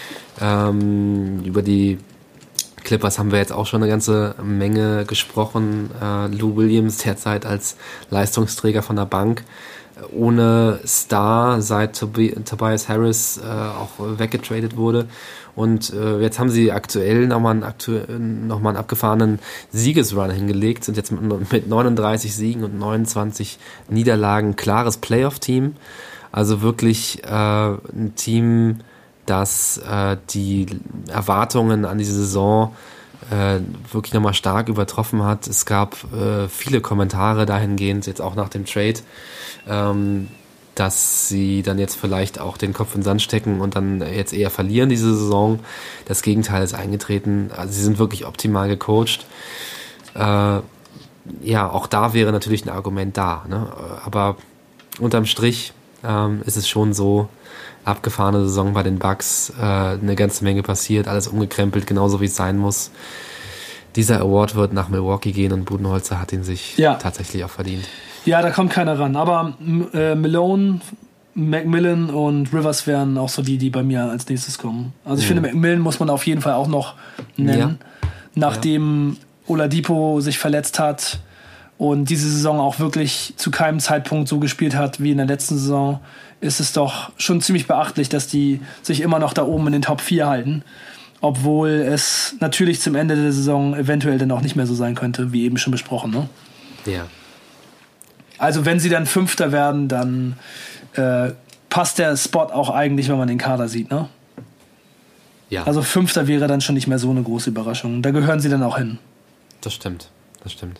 Ähm, über die Clippers haben wir jetzt auch schon eine ganze Menge gesprochen. Äh, Lou Williams derzeit als Leistungsträger von der Bank. Ohne Star, seit Tobi- Tobias Harris äh, auch weggetradet wurde. Und äh, jetzt haben sie aktuell nochmal einen, aktu- noch mal einen abgefahrenen Siegesrun hingelegt, sind jetzt mit, mit neununddreißig Siegen und neunundzwanzig Niederlagen klares Playoff-Team. Also wirklich äh, ein Team, das äh, die Erwartungen an diese Saison äh, wirklich nochmal stark übertroffen hat. Es gab äh, viele Kommentare dahingehend, jetzt auch nach dem Trade, ähm, dass sie dann jetzt vielleicht auch den Kopf in den Sand stecken und dann jetzt eher verlieren diese Saison. Das Gegenteil ist eingetreten. Also sie sind wirklich optimal gecoacht. Äh, ja, auch da wäre natürlich ein Argument da. Ne? Aber unterm Strich ähm, ist es schon so, abgefahrene Saison bei den Bucks, äh, eine ganze Menge passiert, alles umgekrempelt, genauso wie es sein muss. Dieser Award wird nach Milwaukee gehen und Budenholzer hat ihn sich ja tatsächlich auch verdient. Ja, da kommt keiner ran. Aber äh, Malone, McMillan und Rivers wären auch so die, die bei mir als nächstes kommen. Also ich mhm. finde, McMillan muss man auf jeden Fall auch noch nennen. Ja. Nachdem ja. Oladipo sich verletzt hat und diese Saison auch wirklich zu keinem Zeitpunkt so gespielt hat wie in der letzten Saison, ist es doch schon ziemlich beachtlich, dass die sich immer noch da oben in den Top vier halten. Obwohl es natürlich zum Ende der Saison eventuell dann auch nicht mehr so sein könnte, wie eben schon besprochen. Ne? Ja. Also wenn sie dann Fünfter werden, dann äh, passt der Spot auch eigentlich, wenn man den Kader sieht, ne? Ja. Also Fünfter wäre dann schon nicht mehr so eine große Überraschung. Da gehören sie dann auch hin. Das stimmt, das stimmt.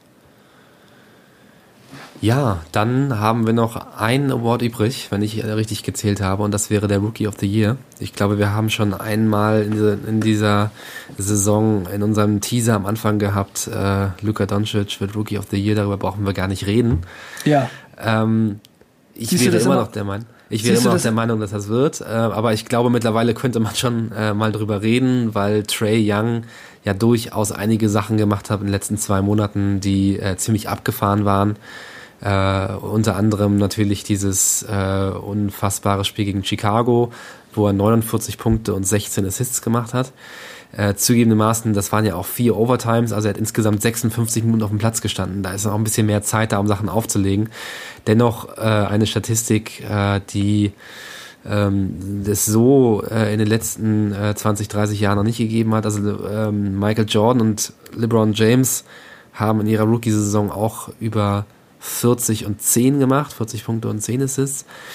Ja, dann haben wir noch einen Award übrig, wenn ich richtig gezählt habe, und das wäre der Rookie of the Year. Ich glaube, wir haben schon einmal in dieser, in dieser Saison in unserem Teaser am Anfang gehabt, äh, Luka Doncic wird Rookie of the Year, darüber brauchen wir gar nicht reden. Ja. Ähm, ich Siehst wäre immer noch der Meinung, ich wäre immer noch der Meinung, dass das wird, äh, aber ich glaube, mittlerweile könnte man schon äh, mal drüber reden, weil Trae Young ja durchaus einige Sachen gemacht hat in den letzten zwei Monaten, die äh, ziemlich abgefahren waren. Uh, unter anderem natürlich dieses uh, unfassbare Spiel gegen Chicago, wo er neunundvierzig Punkte und sechzehn Assists gemacht hat. Uh, zugegebenermaßen, das waren ja auch vier Overtimes, also er hat insgesamt sechsundfünfzig Minuten auf dem Platz gestanden. Da ist noch ein bisschen mehr Zeit da, um Sachen aufzulegen. Dennoch uh, eine Statistik, uh, die ähm, das so äh, in den letzten äh, zwanzig, dreißig Jahren noch nicht gegeben hat. Also ähm, Michael Jordan und LeBron James haben in ihrer Rookie-Saison auch über vierzig und zehn gemacht, vierzig Punkte und zehn Assists.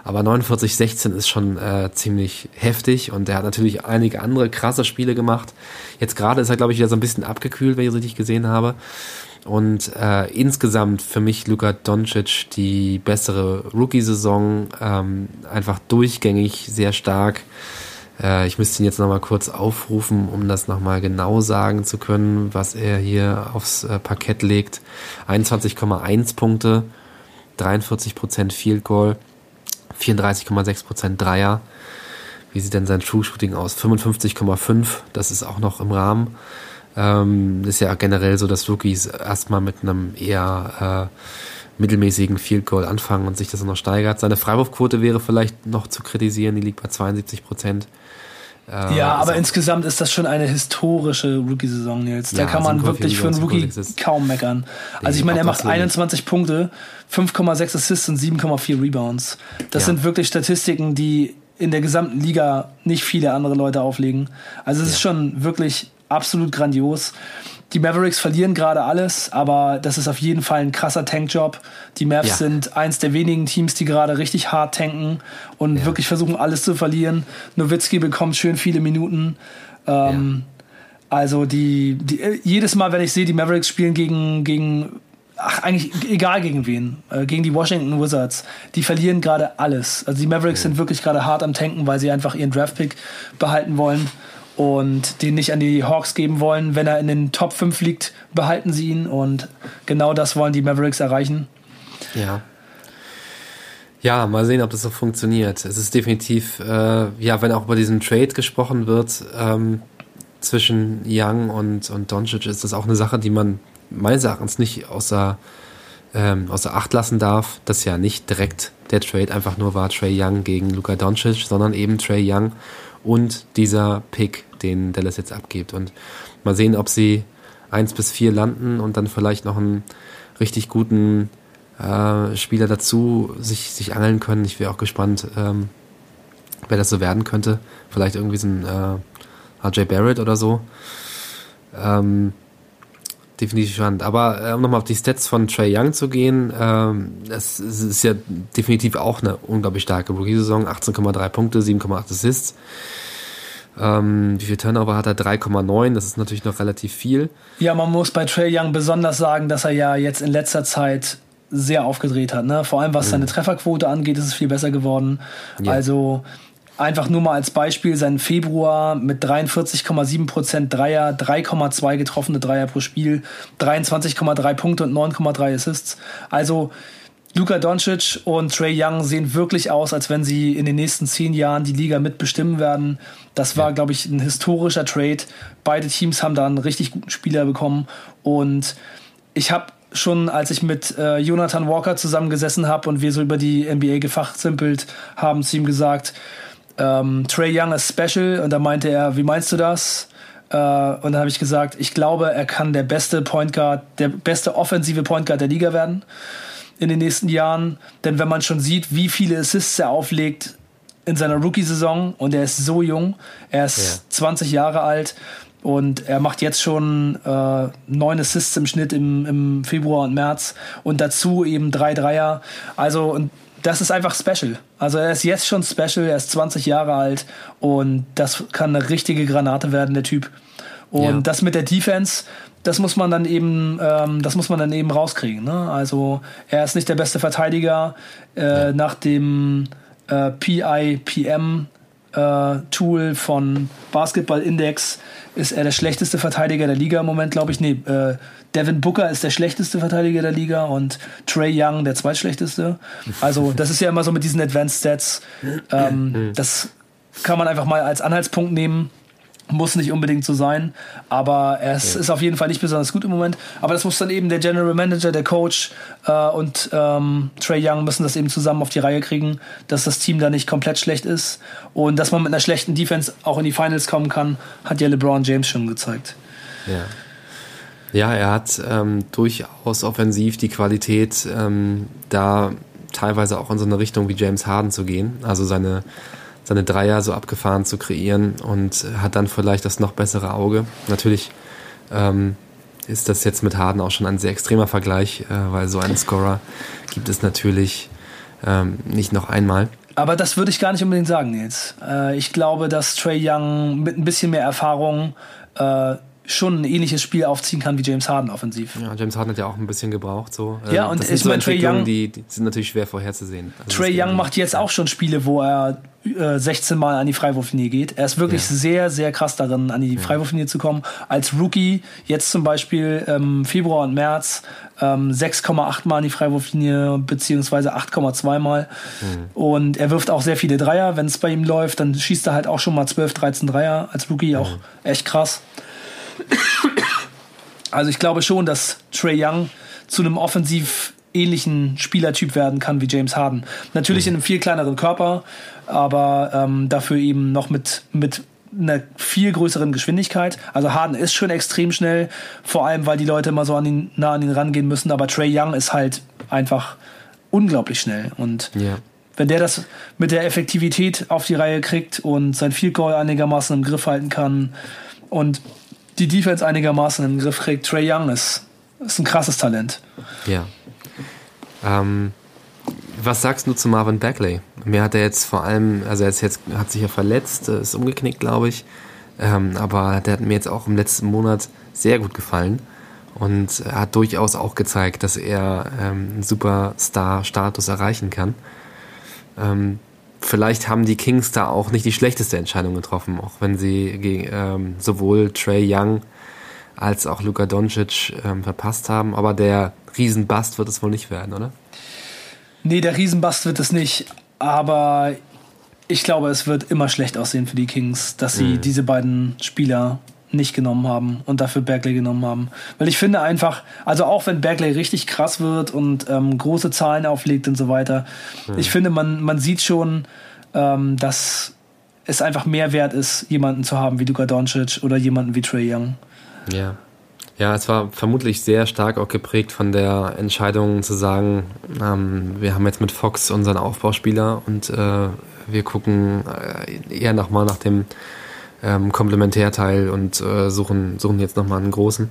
Aber neunundvierzig sechzehn ist schon äh, ziemlich heftig und er hat natürlich einige andere krasse Spiele gemacht. Jetzt gerade ist er, glaube ich, wieder so ein bisschen abgekühlt, wenn ich es richtig gesehen habe. Und äh, insgesamt für mich Luka Doncic die bessere Rookie-Saison, ähm, einfach durchgängig sehr stark. Äh, ich müsste ihn jetzt nochmal kurz aufrufen, um das nochmal genau sagen zu können, was er hier aufs äh, Parkett legt. einundzwanzig Komma eins Punkte, dreiundvierzig Prozent Field Goal, vierunddreißig Komma sechs Prozent Dreier. Wie sieht denn sein True Shooting aus? fünfundfünfzig Komma fünf, das ist auch noch im Rahmen. Ähm, ist ja generell so, dass Rookies erstmal mit einem eher äh, mittelmäßigen Field Goal anfangen und sich das noch steigert. Seine Freiwurfquote wäre vielleicht noch zu kritisieren, die liegt bei zweiundsiebzig Prozent. Äh, ja, aber insgesamt ist das schon eine historische Rookie-Saison, Nils. Da ja, kann man wirklich für einen Rookie kaum meckern. Also ich meine, er macht einundzwanzig Punkte, fünf Komma sechs Assists und sieben Komma vier Rebounds. Das ja. sind wirklich Statistiken, die in der gesamten Liga nicht viele andere Leute auflegen. Also es ja. ist schon wirklich absolut grandios. Die Mavericks verlieren gerade alles, aber das ist auf jeden Fall ein krasser Tankjob. Die Mavs ja. sind eins der wenigen Teams, die gerade richtig hart tanken und ja. wirklich versuchen, alles zu verlieren. Nowitzki bekommt schön viele Minuten. Ähm, ja. Also die, die jedes Mal, wenn ich sehe, die Mavericks spielen gegen, gegen ach, eigentlich egal gegen wen, äh, gegen die Washington Wizards, die verlieren gerade alles. Also die Mavericks ja. sind wirklich gerade hart am Tanken, weil sie einfach ihren Draftpick behalten wollen und den nicht an die Hawks geben wollen. Wenn er in den Top fünf liegt, behalten sie ihn und genau das wollen die Mavericks erreichen. Ja. Ja, mal sehen, ob das so funktioniert. Es ist definitiv, äh, ja, wenn auch über diesen Trade gesprochen wird, ähm, zwischen Young und, und Doncic, ist das auch eine Sache, die man meines Erachtens nicht außer, ähm, außer Acht lassen darf, dass ja nicht direkt der Trade einfach nur war Trae Young gegen Luka Doncic, sondern eben Trae Young und dieser Pick, den Dallas jetzt abgibt. Und mal sehen, ob sie eins bis vier landen und dann vielleicht noch einen richtig guten äh, Spieler dazu sich, sich angeln können. Ich wäre auch gespannt, ähm, wer das so werden könnte. Vielleicht irgendwie so ein äh, R J Barrett oder so. Ähm, definitiv spannend. Aber äh, um nochmal auf die Stats von Trae Young zu gehen, ähm, das, das ist ja definitiv auch eine unglaublich starke Rookie-Saison. achtzehn Komma drei Punkte, sieben Komma acht Assists. Ähm, wie viel Turnover hat er? drei Komma neun, das ist natürlich noch relativ viel. Ja, man muss bei Trae Young besonders sagen, dass er ja jetzt in letzter Zeit sehr aufgedreht hat. Ne? Vor allem was mhm. seine Trefferquote angeht, ist es viel besser geworden. Ja. Also einfach nur mal als Beispiel, sein Februar mit dreiundvierzig Komma sieben Prozent Dreier, drei Komma zwei getroffene Dreier pro Spiel, dreiundzwanzig Komma drei Punkte und neun Komma drei Assists. Also Luka Doncic und Trae Young sehen wirklich aus, als wenn sie in den nächsten zehn Jahren die Liga mitbestimmen werden. Das war, ja. glaube ich, ein historischer Trade. Beide Teams haben da einen richtig guten Spieler bekommen. Und ich habe schon, als ich mit äh, Jonathan Walker zusammengesessen habe und wir so über die N B A gefachsimpelt haben, zu ihm gesagt, ähm, Trae Young ist special. Und da meinte er, wie meinst du das? Äh, und dann habe ich gesagt, ich glaube, er kann der beste Point Guard, der beste offensive Point Guard der Liga werden in den nächsten Jahren. Denn wenn man schon sieht, wie viele Assists er auflegt in seiner Rookie-Saison, und er ist so jung, er ist ja. zwanzig Jahre alt und er macht jetzt schon äh, neun Assists im Schnitt im, im Februar und März und dazu eben drei Dreier. Also und das ist einfach special. Also er ist jetzt schon special, er ist zwanzig Jahre alt und das kann eine richtige Granate werden, der Typ. Und ja. das mit der Defense, das muss man dann eben, ähm, das muss man dann eben rauskriegen. Ne? Also er ist nicht der beste Verteidiger. Äh, ja. Nach dem äh, P I P M äh, Tool von Basketball Index ist er der schlechteste Verteidiger der Liga im Moment, glaube ich. Nee, äh, Devin Booker ist der schlechteste Verteidiger der Liga und Trae Young der zweitschlechteste. Also das ist ja immer so mit diesen Advanced Stats. Ähm, das kann man einfach mal als Anhaltspunkt nehmen. Muss nicht unbedingt so sein, aber er ist, ja. ist auf jeden Fall nicht besonders gut im Moment. Aber das muss dann eben der General Manager, der Coach äh, und ähm, Trae Young müssen das eben zusammen auf die Reihe kriegen, dass das Team da nicht komplett schlecht ist und dass man mit einer schlechten Defense auch in die Finals kommen kann, hat ja LeBron James schon gezeigt. Ja, ja er hat ähm, durchaus offensiv die Qualität, ähm, da teilweise auch in so eine Richtung wie James Harden zu gehen, also seine seine Dreier so abgefahren zu kreieren und hat dann vielleicht das noch bessere Auge. Natürlich ähm, ist das jetzt mit Harden auch schon ein sehr extremer Vergleich, äh, weil so einen Scorer gibt es natürlich ähm, nicht noch einmal. Aber das würde ich gar nicht unbedingt sagen, Nils. Äh, ich glaube, dass Trae Young mit ein bisschen mehr Erfahrung äh, schon ein ähnliches Spiel aufziehen kann wie James Harden offensiv. Ja, James Harden hat ja auch ein bisschen gebraucht. So. Ja, und das sind ich so meine, Trae Entwicklungen, Young, die, die sind natürlich schwer vorherzusehen. Also Trae Young macht jetzt auch schon Spiele, wo er äh, sechzehn Mal an die Freiwurflinie geht. Er ist wirklich ja. sehr, sehr krass darin, an die ja. Freiwurflinie zu kommen. Als Rookie, jetzt zum Beispiel ähm, Februar und März, ähm, sechs Komma acht Mal an die Freiwurflinie, beziehungsweise acht Komma zwei Mal. Mhm. Und er wirft auch sehr viele Dreier. Wenn es bei ihm läuft, dann schießt er halt auch schon mal zwölf, dreizehn Dreier. Als Rookie auch mhm. echt krass. Also ich glaube schon, dass Trae Young zu einem offensiv ähnlichen Spielertyp werden kann wie James Harden. Natürlich in einem viel kleineren Körper, aber ähm, dafür eben noch mit, mit einer viel größeren Geschwindigkeit. Also Harden ist schon extrem schnell, vor allem, weil die Leute immer so an ihn, nah an ihn rangehen müssen, aber Trae Young ist halt einfach unglaublich schnell. Und ja. wenn der das mit der Effektivität auf die Reihe kriegt und sein Field Goal einigermaßen im Griff halten kann und die Defense einigermaßen im Griff kriegt, Trae Young ist, ist ein krasses Talent. Ja. Ähm, was sagst du zu Marvin Bagley? Mir hat er jetzt vor allem, also er ist jetzt, hat sich ja verletzt, ist umgeknickt, glaube ich. Ähm, aber der hat mir jetzt auch im letzten Monat sehr gut gefallen. Und er hat durchaus auch gezeigt, dass er ähm, einen Superstar-Status erreichen kann. Ähm, Vielleicht haben die Kings da auch nicht die schlechteste Entscheidung getroffen, auch wenn sie gegen, ähm, sowohl Trae Young als auch Luka Doncic ähm, verpasst haben. Aber der Riesenbust wird es wohl nicht werden, oder? Nee, der Riesenbust wird es nicht. Aber ich glaube, es wird immer schlecht aussehen für die Kings, dass sie mhm. diese beiden Spieler nicht genommen haben und dafür Bagley genommen haben. Weil ich finde einfach, also auch wenn Bagley richtig krass wird und ähm, große Zahlen auflegt und so weiter, mhm. ich finde, man, man sieht schon, ähm, dass es einfach mehr wert ist, jemanden zu haben wie Luka Doncic oder jemanden wie Trae Young. Ja. Ja, es war vermutlich sehr stark auch geprägt von der Entscheidung zu sagen, ähm, wir haben jetzt mit Fox unseren Aufbauspieler und äh, wir gucken äh, eher nochmal nach dem Ähm, Komplementärteil und äh, suchen, suchen jetzt nochmal einen großen.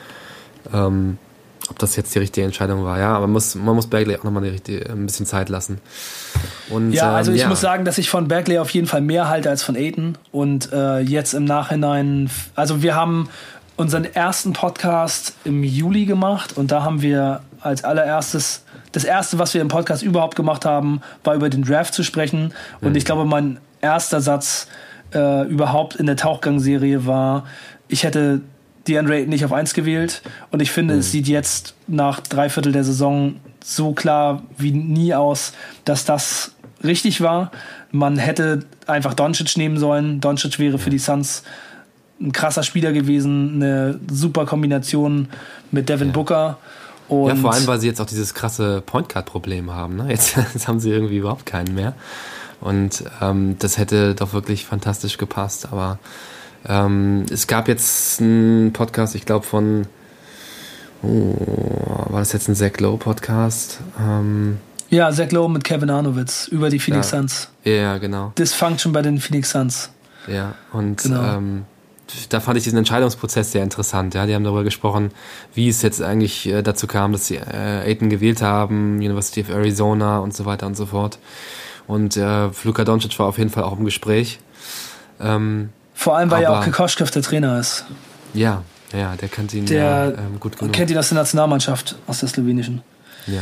Ähm, ob das jetzt die richtige Entscheidung war, ja, aber man muss, man muss Bagley auch nochmal ein bisschen Zeit lassen. Und, ja, also ähm, ich ja. muss sagen, dass ich von Bagley auf jeden Fall mehr halte als von Ayton und äh, jetzt im Nachhinein, also wir haben unseren ersten Podcast im Juli gemacht und da haben wir als allererstes, das erste, was wir im Podcast überhaupt gemacht haben, war über den Draft zu sprechen und mhm. ich glaube, mein erster Satz Äh, überhaupt in der Tauchgang-Serie war, ich hätte DeAndre Ayton nicht auf eins gewählt und ich finde, mhm. es sieht jetzt nach drei Viertel der Saison so klar wie nie aus, dass das richtig war. Man hätte einfach Doncic nehmen sollen. Doncic wäre für die Suns ein krasser Spieler gewesen, eine super Kombination mit Devin ja. Booker. Und ja, vor allem, weil sie jetzt auch dieses krasse Point-Guard-Problem haben. Ne? Jetzt, jetzt haben sie irgendwie überhaupt keinen mehr. Und ähm, das hätte doch wirklich fantastisch gepasst. Aber ähm, es gab jetzt einen Podcast, ich glaube von, oh, war das jetzt ein Zach Lowe Podcast? Ähm, ja, Zach Lowe mit Kevin Arnowitz über die Phoenix ja, Suns. Ja, genau. Dysfunction bei den Phoenix Suns. Ja, und genau. ähm, da fand ich diesen Entscheidungsprozess sehr interessant. Ja, die haben darüber gesprochen, wie es jetzt eigentlich äh, dazu kam, dass sie äh, Ayton gewählt haben, University of Arizona und so weiter und so fort. Und äh, Luka Doncic war auf jeden Fall auch im Gespräch. Ähm, Vor allem, weil ja auch Kokoschkov der Trainer ist. Ja, ja, der kennt ihn der ja ähm, gut genug. Kennt ihn aus der Nationalmannschaft, aus der slowenischen. Ja.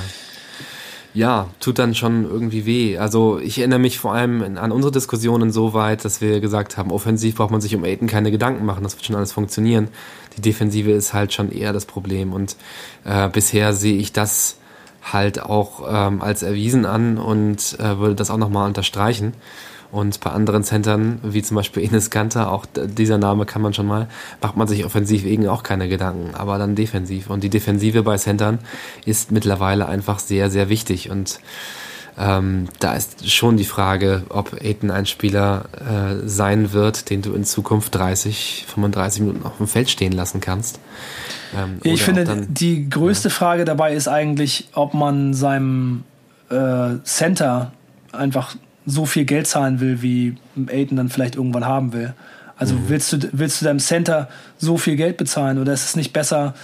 Ja, tut dann schon irgendwie weh. Also ich erinnere mich vor allem an unsere Diskussionen so weit, dass wir gesagt haben, offensiv braucht man sich um Ayton keine Gedanken machen, das wird schon alles funktionieren. Die Defensive ist halt schon eher das Problem und äh, bisher sehe ich das halt auch ähm, als erwiesen an und äh, würde das auch nochmal unterstreichen. Und bei anderen Centern, wie zum Beispiel Enes Kanter, auch d- dieser Name kann man schon mal, macht man sich offensiv eben auch keine Gedanken, aber dann defensiv. Und die Defensive bei Centern ist mittlerweile einfach sehr, sehr wichtig. Und ähm, da ist schon die Frage, ob Ayton ein Spieler äh, sein wird, den du in Zukunft dreißig, fünfunddreißig Minuten auf dem Feld stehen lassen kannst. Ähm, ja, ich finde, die größte ja. Frage dabei ist eigentlich, ob man seinem äh, Center einfach so viel Geld zahlen will, wie Ayton dann vielleicht irgendwann haben will. Also mhm. willst du willst du deinem Center so viel Geld bezahlen oder ist es nicht besser,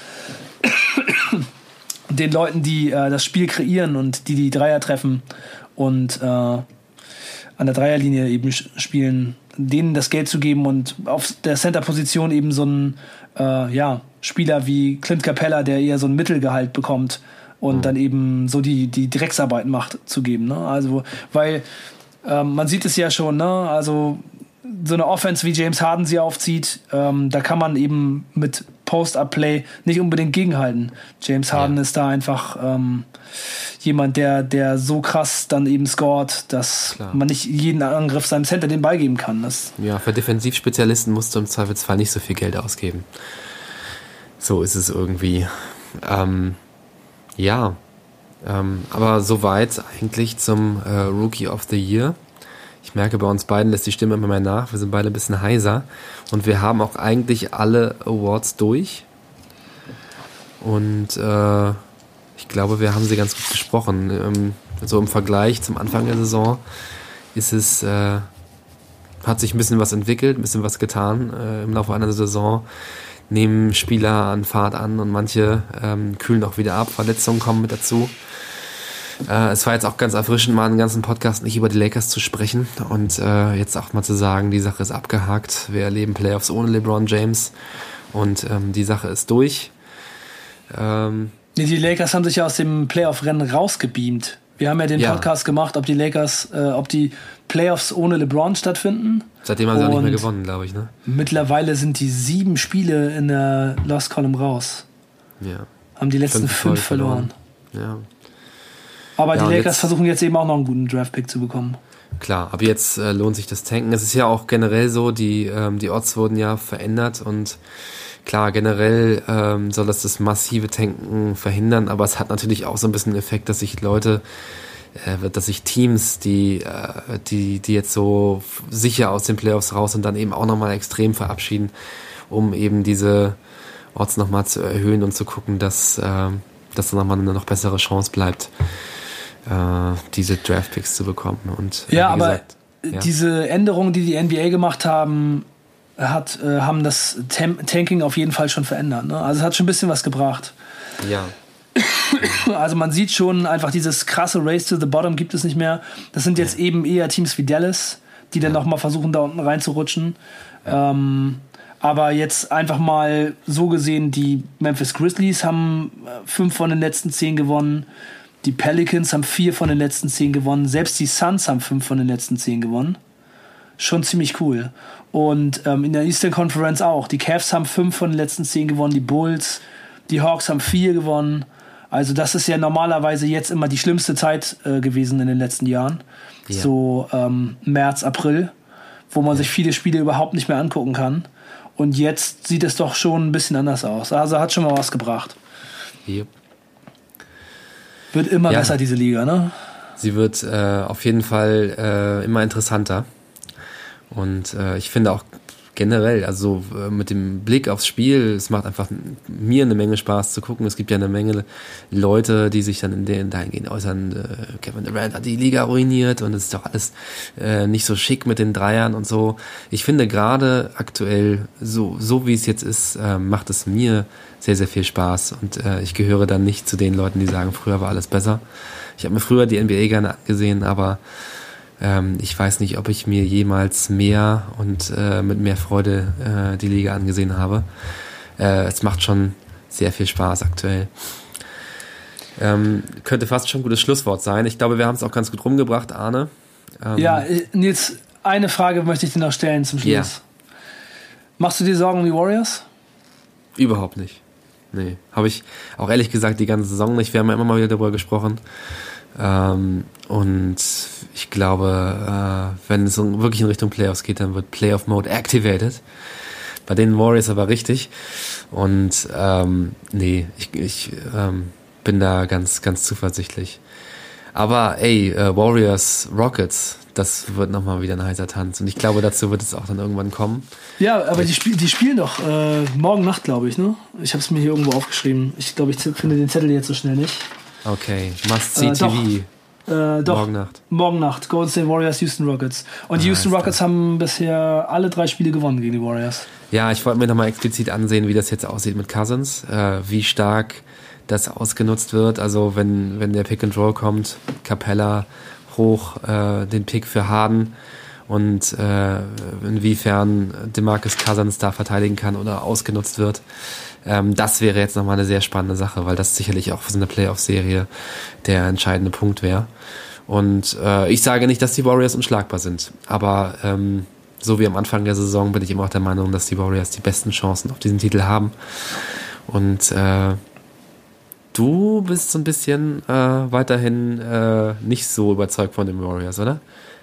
den Leuten, die äh, das Spiel kreieren und die die Dreier treffen und äh, an der Dreierlinie eben spielen, denen das Geld zu geben und auf der Center-Position eben so einen äh, ja, Spieler wie Clint Capella, der eher so ein Mittelgehalt bekommt und mhm. dann eben so die, die Drecksarbeit macht, zu geben. Ne? Also, weil ähm, man sieht es ja schon, ne? Also so eine Offense wie James Harden sie aufzieht, ähm, da kann man eben mit Post-Up-Play nicht unbedingt gegenhalten. James Harden ja. ist da einfach ähm, jemand, der, der so krass dann eben scoret, dass Klar. man nicht jeden Angriff seinem Center den Ball geben kann. Das ja, für Defensivspezialisten musst du im Zweifelsfall nicht so viel Geld ausgeben. So ist es irgendwie. Ähm, ja, ähm, aber soweit eigentlich zum äh, Rookie of the Year. Ich merke, bei uns beiden lässt die Stimme immer mehr nach. Wir sind beide ein bisschen heiser. Und wir haben auch eigentlich alle Awards durch. Und äh, ich glaube, wir haben sie ganz gut besprochen. Ähm, so im Vergleich zum Anfang der Saison ist es, äh, hat sich ein bisschen was entwickelt, ein bisschen was getan äh, im Laufe einer Saison. Nehmen Spieler an Fahrt an und manche ähm, kühlen auch wieder ab. Verletzungen kommen mit dazu. Äh, es war jetzt auch ganz erfrischend, mal einen ganzen Podcast nicht über die Lakers zu sprechen und äh, jetzt auch mal zu sagen, die Sache ist abgehakt. Wir erleben Playoffs ohne LeBron James und ähm, die Sache ist durch. Ähm, nee, die Lakers haben sich ja aus dem Playoff-Rennen rausgebeamt. Wir haben ja den ja. Podcast gemacht, ob die Lakers, äh, ob die Playoffs ohne LeBron stattfinden. Seitdem haben sie auch nicht mehr gewonnen, glaube ich, ne? Mittlerweile sind die sieben Spiele in der Lost Column raus. Ja. Haben die letzten fünf, fünf verloren. verloren. Ja. Aber ja, die Lakers jetzt, versuchen jetzt eben auch noch einen guten Draftpick zu bekommen. Klar, aber jetzt äh, lohnt sich das Tanken. Es ist ja auch generell so, die, ähm, die Odds wurden ja verändert und klar, generell ähm, soll das das massive Tanken verhindern, aber es hat natürlich auch so ein bisschen den Effekt, dass sich Leute, äh, dass sich Teams, die, äh, die, die jetzt so sicher aus den Playoffs raus sind, dann eben auch nochmal extrem verabschieden, um eben diese Odds nochmal zu erhöhen und zu gucken, dass, äh, dass da nochmal eine noch bessere Chance bleibt, äh, diese Draftpicks zu bekommen. Und, äh, ja, wie aber gesagt, ja. diese Änderungen, die die N B A gemacht haben, hat, äh, haben das Tam- Tanking auf jeden Fall schon verändert. Ne? Also es hat schon ein bisschen was gebracht. Ja. Also man sieht schon einfach dieses krasse Race to the Bottom gibt es nicht mehr. Das sind jetzt ja. eben eher Teams wie Dallas, die dann ja. nochmal versuchen, da unten reinzurutschen. Ja. Ähm, aber jetzt einfach mal so gesehen, die Memphis Grizzlies haben fünf von den letzten zehn gewonnen. Die Pelicans haben vier von den letzten zehn gewonnen. Selbst die Suns haben fünf von den letzten zehn gewonnen. Schon ziemlich cool. Und ähm, in der Eastern Conference auch. Die Cavs haben fünf von den letzten zehn gewonnen, die Bulls, die Hawks haben vier gewonnen. Also das ist ja normalerweise jetzt immer die schlimmste Zeit äh, gewesen in den letzten Jahren. Ja. So ähm, März, April, wo man ja. sich viele Spiele überhaupt nicht mehr angucken kann. Und jetzt sieht es doch schon ein bisschen anders aus. Also hat schon mal was gebracht. Ja. Wird immer ja. besser, diese Liga, ne? Sie wird äh, auf jeden Fall äh, immer interessanter. Und äh, ich finde auch generell, also äh, mit dem Blick aufs Spiel, es macht einfach mir eine Menge Spaß zu gucken. Es gibt ja eine Menge Leute, die sich dann in den dahingehend äußern, äh, Kevin Durant hat die Liga ruiniert und es ist doch alles äh, nicht so schick mit den Dreiern und so. Ich finde gerade aktuell, so, so wie es jetzt ist, äh, macht es mir sehr, sehr viel Spaß. Und äh, ich gehöre dann nicht zu den Leuten, die sagen, früher war alles besser. Ich habe mir früher die N B A gerne angesehen, aber Ähm, ich weiß nicht, ob ich mir jemals mehr und äh, mit mehr Freude äh, die Liga angesehen habe. Äh, es macht schon sehr viel Spaß aktuell. Ähm, könnte fast schon ein gutes Schlusswort sein. Ich glaube, wir haben es auch ganz gut rumgebracht, Arne. Ähm, ja, Nils, eine Frage möchte ich dir noch stellen zum Schluss. Ja. Machst du dir Sorgen um die Warriors? Überhaupt nicht. Nee, habe ich auch ehrlich gesagt die ganze Saison nicht. Wir haben ja immer mal wieder darüber gesprochen. Ähm, und ich glaube, äh, wenn es wirklich in Richtung Playoffs geht, dann wird Playoff Mode activated. Bei den Warriors aber richtig. Und ähm, nee, ich, ich ähm, bin da ganz, ganz zuversichtlich. Aber ey, äh, Warriors, Rockets, das wird nochmal wieder ein heißer Tanz. Und ich glaube, dazu wird es auch dann irgendwann kommen. Ja, aber die, spiel, die spielen doch äh, morgen Nacht, glaube ich, ne? Ich habe es mir hier irgendwo aufgeschrieben. Ich glaube, ich finde den Zettel jetzt so schnell nicht. Okay, Must-See äh, T V. Äh, doch, morgen Nacht. Morgen Nacht. Golden State Warriors, Houston Rockets. Und die ah, Houston Rockets haben bisher alle drei Spiele gewonnen gegen die Warriors. Ja, ich wollte mir nochmal explizit ansehen, wie das jetzt aussieht mit Cousins. Äh, wie stark das ausgenutzt wird. Also wenn, wenn der Pick and Roll kommt, Capella hoch äh, den Pick für Harden und äh, inwiefern DeMarcus Cousins da verteidigen kann oder ausgenutzt wird. Ähm, das wäre jetzt nochmal eine sehr spannende Sache, weil das sicherlich auch für so eine Playoff-Serie der entscheidende Punkt wäre. Und äh, ich sage nicht, dass die Warriors unschlagbar sind, aber ähm, so wie am Anfang der Saison bin ich immer auch der Meinung, dass die Warriors die besten Chancen auf diesen Titel haben. Und äh, du bist so ein bisschen äh, weiterhin äh, nicht so überzeugt von den Warriors, oder?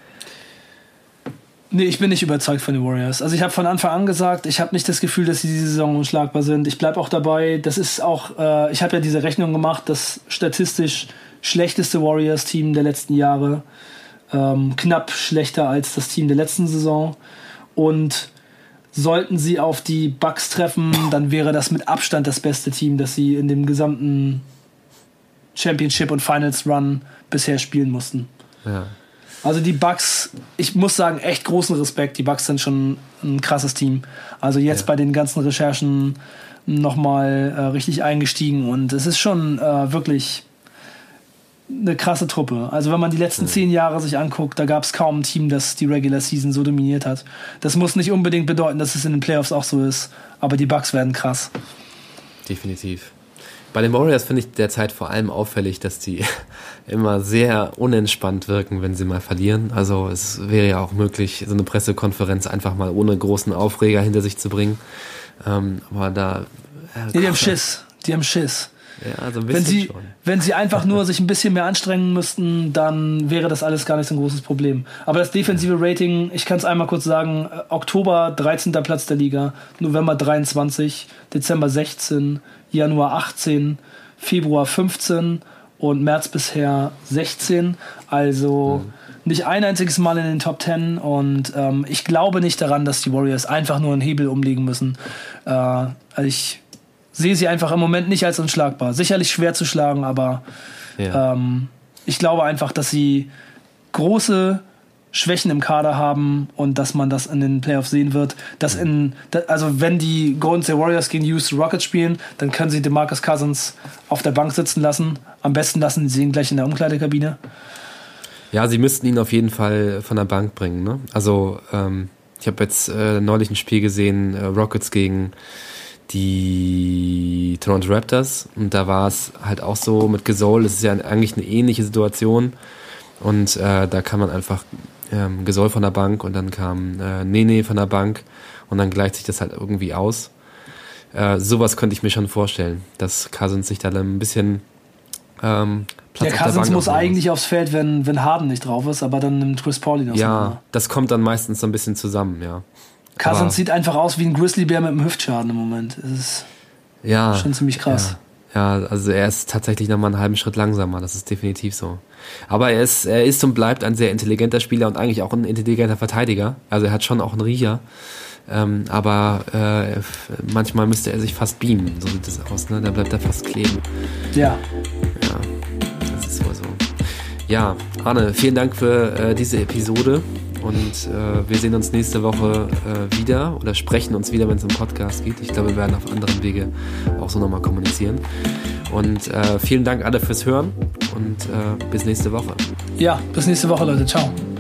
Nee, ich bin nicht überzeugt von den Warriors. Also ich habe von Anfang an gesagt, ich habe nicht das Gefühl, dass sie diese Saison unschlagbar sind. Ich bleibe auch dabei, das ist auch, äh, ich habe ja diese Rechnung gemacht, das statistisch schlechteste Warriors-Team der letzten Jahre. Ähm, knapp schlechter als das Team der letzten Saison. Und sollten sie auf die Bucks treffen, dann wäre das mit Abstand das beste Team, das sie in dem gesamten Championship- und Finals-Run bisher spielen mussten. Ja. Also die Bucks, ich muss sagen, echt großen Respekt. Die Bucks sind schon ein krasses Team. Also jetzt ja. bei den ganzen Recherchen nochmal äh, richtig eingestiegen und es ist schon äh, wirklich eine krasse Truppe. Also wenn man die letzten mhm. zehn Jahre sich anguckt, da gab es kaum ein Team, das die Regular Season so dominiert hat. Das muss nicht unbedingt bedeuten, dass es in den Playoffs auch so ist, aber die Bucks werden krass. Definitiv. Bei den Warriors finde ich derzeit vor allem auffällig, dass die immer sehr unentspannt wirken, wenn sie mal verlieren. Also es wäre ja auch möglich, so eine Pressekonferenz einfach mal ohne großen Aufreger hinter sich zu bringen. Ähm, aber da... Äh, ja, die haben Schiss. Die haben Schiss. Ja, also ein bisschen wenn sie, schon. Wenn sie einfach nur sich ein bisschen mehr anstrengen müssten, dann wäre das alles gar nicht so ein großes Problem. Aber das defensive Rating, ich kann es einmal kurz sagen, Oktober dreizehnter Platz der Liga, November dreiundzwanzig, Dezember sechzehn, Januar achtzehn, Februar fünfzehn und März bisher sechzehn. Also mhm. nicht ein einziges Mal in den Top zehn und ähm, ich glaube nicht daran, dass die Warriors einfach nur einen Hebel umlegen müssen. Äh, also ich sehe sie einfach im Moment nicht als unschlagbar. Sicherlich schwer zu schlagen, aber ja. ähm, ich glaube einfach, dass sie große Schwächen im Kader haben und dass man das in den Playoffs sehen wird. Dass in, also wenn die Golden State Warriors gegen Houston Rockets spielen, dann können sie DeMarcus Cousins auf der Bank sitzen lassen. Am besten lassen sie ihn gleich in der Umkleidekabine. Ja, sie müssten ihn auf jeden Fall von der Bank bringen. Ne? Also ähm, ich habe jetzt äh, neulich ein Spiel gesehen, äh, Rockets gegen die Toronto Raptors, und da war es halt auch so mit Gasol, es ist ja eigentlich eine ähnliche Situation, und äh, da kann man einfach ähm, Gasol von der Bank und dann kam äh, Nene von der Bank und dann gleicht sich das halt irgendwie aus. Äh, sowas könnte ich mir schon vorstellen, dass Cousins sich da dann ein bisschen ähm, Platz der auf Cousins der Bank muss eigentlich aufs Feld, wenn, wenn Harden nicht drauf ist, aber dann nimmt Chris Paul ihn aus. Ja, das kommt dann meistens so ein bisschen zusammen, ja. Cousins Aber sieht einfach aus wie ein Grizzlybär mit einem Hüftschaden im Moment. Das ist ja, schon ziemlich krass. Ja, ja, also er ist tatsächlich nochmal einen halben Schritt langsamer, das ist definitiv so. Aber er ist, er ist und bleibt ein sehr intelligenter Spieler und eigentlich auch ein intelligenter Verteidiger. Also er hat schon auch einen Riecher. Ähm, aber äh, manchmal müsste er sich fast beamen, so sieht das aus, ne? Da bleibt er fast kleben. Ja. Ja, das ist wohl so. Ja, Arne, vielen Dank für äh, diese Episode. Und äh, wir sehen uns nächste Woche äh, wieder oder sprechen uns wieder, wenn es um Podcast geht. Ich glaube, wir werden auf anderen Wege auch so nochmal kommunizieren. Und äh, vielen Dank alle fürs Hören und äh, bis nächste Woche. Ja, bis nächste Woche, Leute. Ciao.